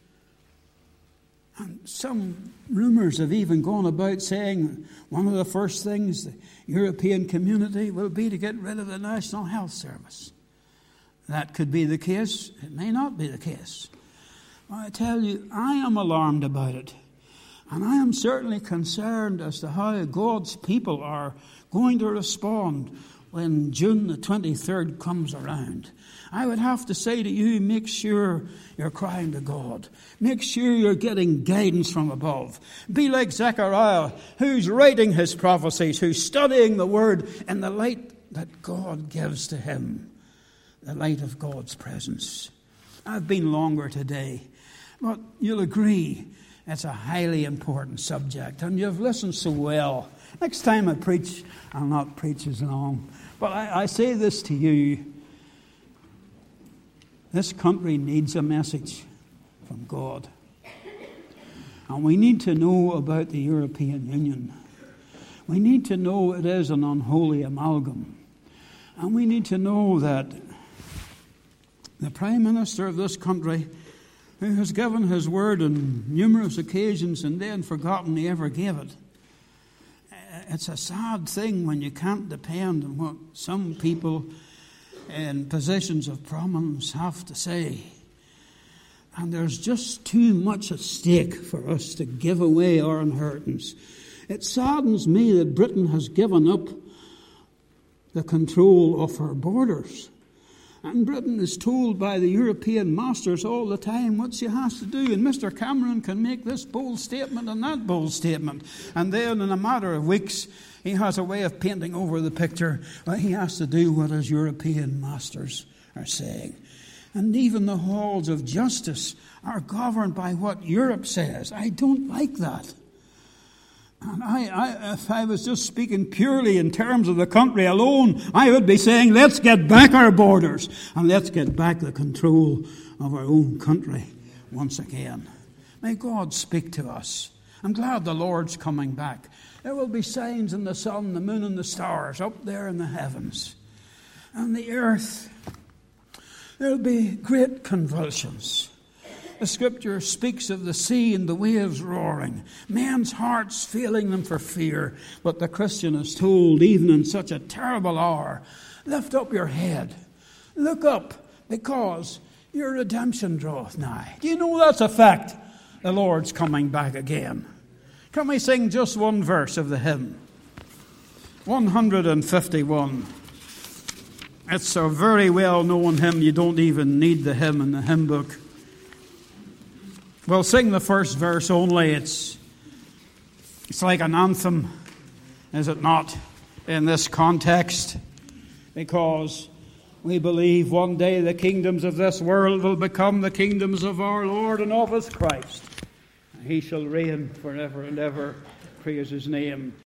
And some rumours have even gone about saying one of the first things the European community will be to get rid of the National Health Service. That could be the case. It may not be the case. Well, I tell you, I am alarmed about it. And I am certainly concerned as to how God's people are going to respond when June the twenty-third comes around. I would have to say to you, make sure you're crying to God. Make sure you're getting guidance from above. Be like Zechariah, who's writing his prophecies, who's studying the Word in the light that God gives to him, the light of God's presence. I've been longer today, but you'll agree it's a highly important subject, and you've listened so well. Next time I preach, I'll not preach as long. But I, I say this to you. This country needs a message from God. And we need to know about the European Union. We need to know it is an unholy amalgam. And we need to know that the Prime Minister of this country, who has given his word on numerous occasions and then forgotten he ever gave it. It's a sad thing when you can't depend on what some people in positions of prominence have to say. And there's just too much at stake for us to give away our inheritance. It saddens me that Britain has given up the control of her borders. And Britain is told by the European masters all the time what she has to do. And Mister Cameron can make this bold statement and that bold statement. And then in a matter of weeks, he has a way of painting over the picture. Well, he has to do what his European masters are saying. And even the halls of justice are governed by what Europe says. I don't like that. And I, I, if I was just speaking purely in terms of the country alone, I would be saying, let's get back our borders and let's get back the control of our own country once again. May God speak to us. I'm glad the Lord's coming back. There will be signs in the sun, the moon, and the stars up there in the heavens. And the earth, there will be great convulsions. The Scripture speaks of the sea and the waves roaring, men's hearts failing them for fear. But the Christian is told, even in such a terrible hour, lift up your head, look up, because your redemption draweth nigh. Do you know that's a fact? The Lord's coming back again. Can we sing just one verse of the hymn? one hundred fifty-one. It's a very well-known hymn. You don't even need the hymn in the hymn book. We'll sing the first verse only. It's, it's like an anthem, is it not, in this context? Because we believe one day the kingdoms of this world will become the kingdoms of our Lord and of his Christ. He shall reign forever and ever. Praise his name.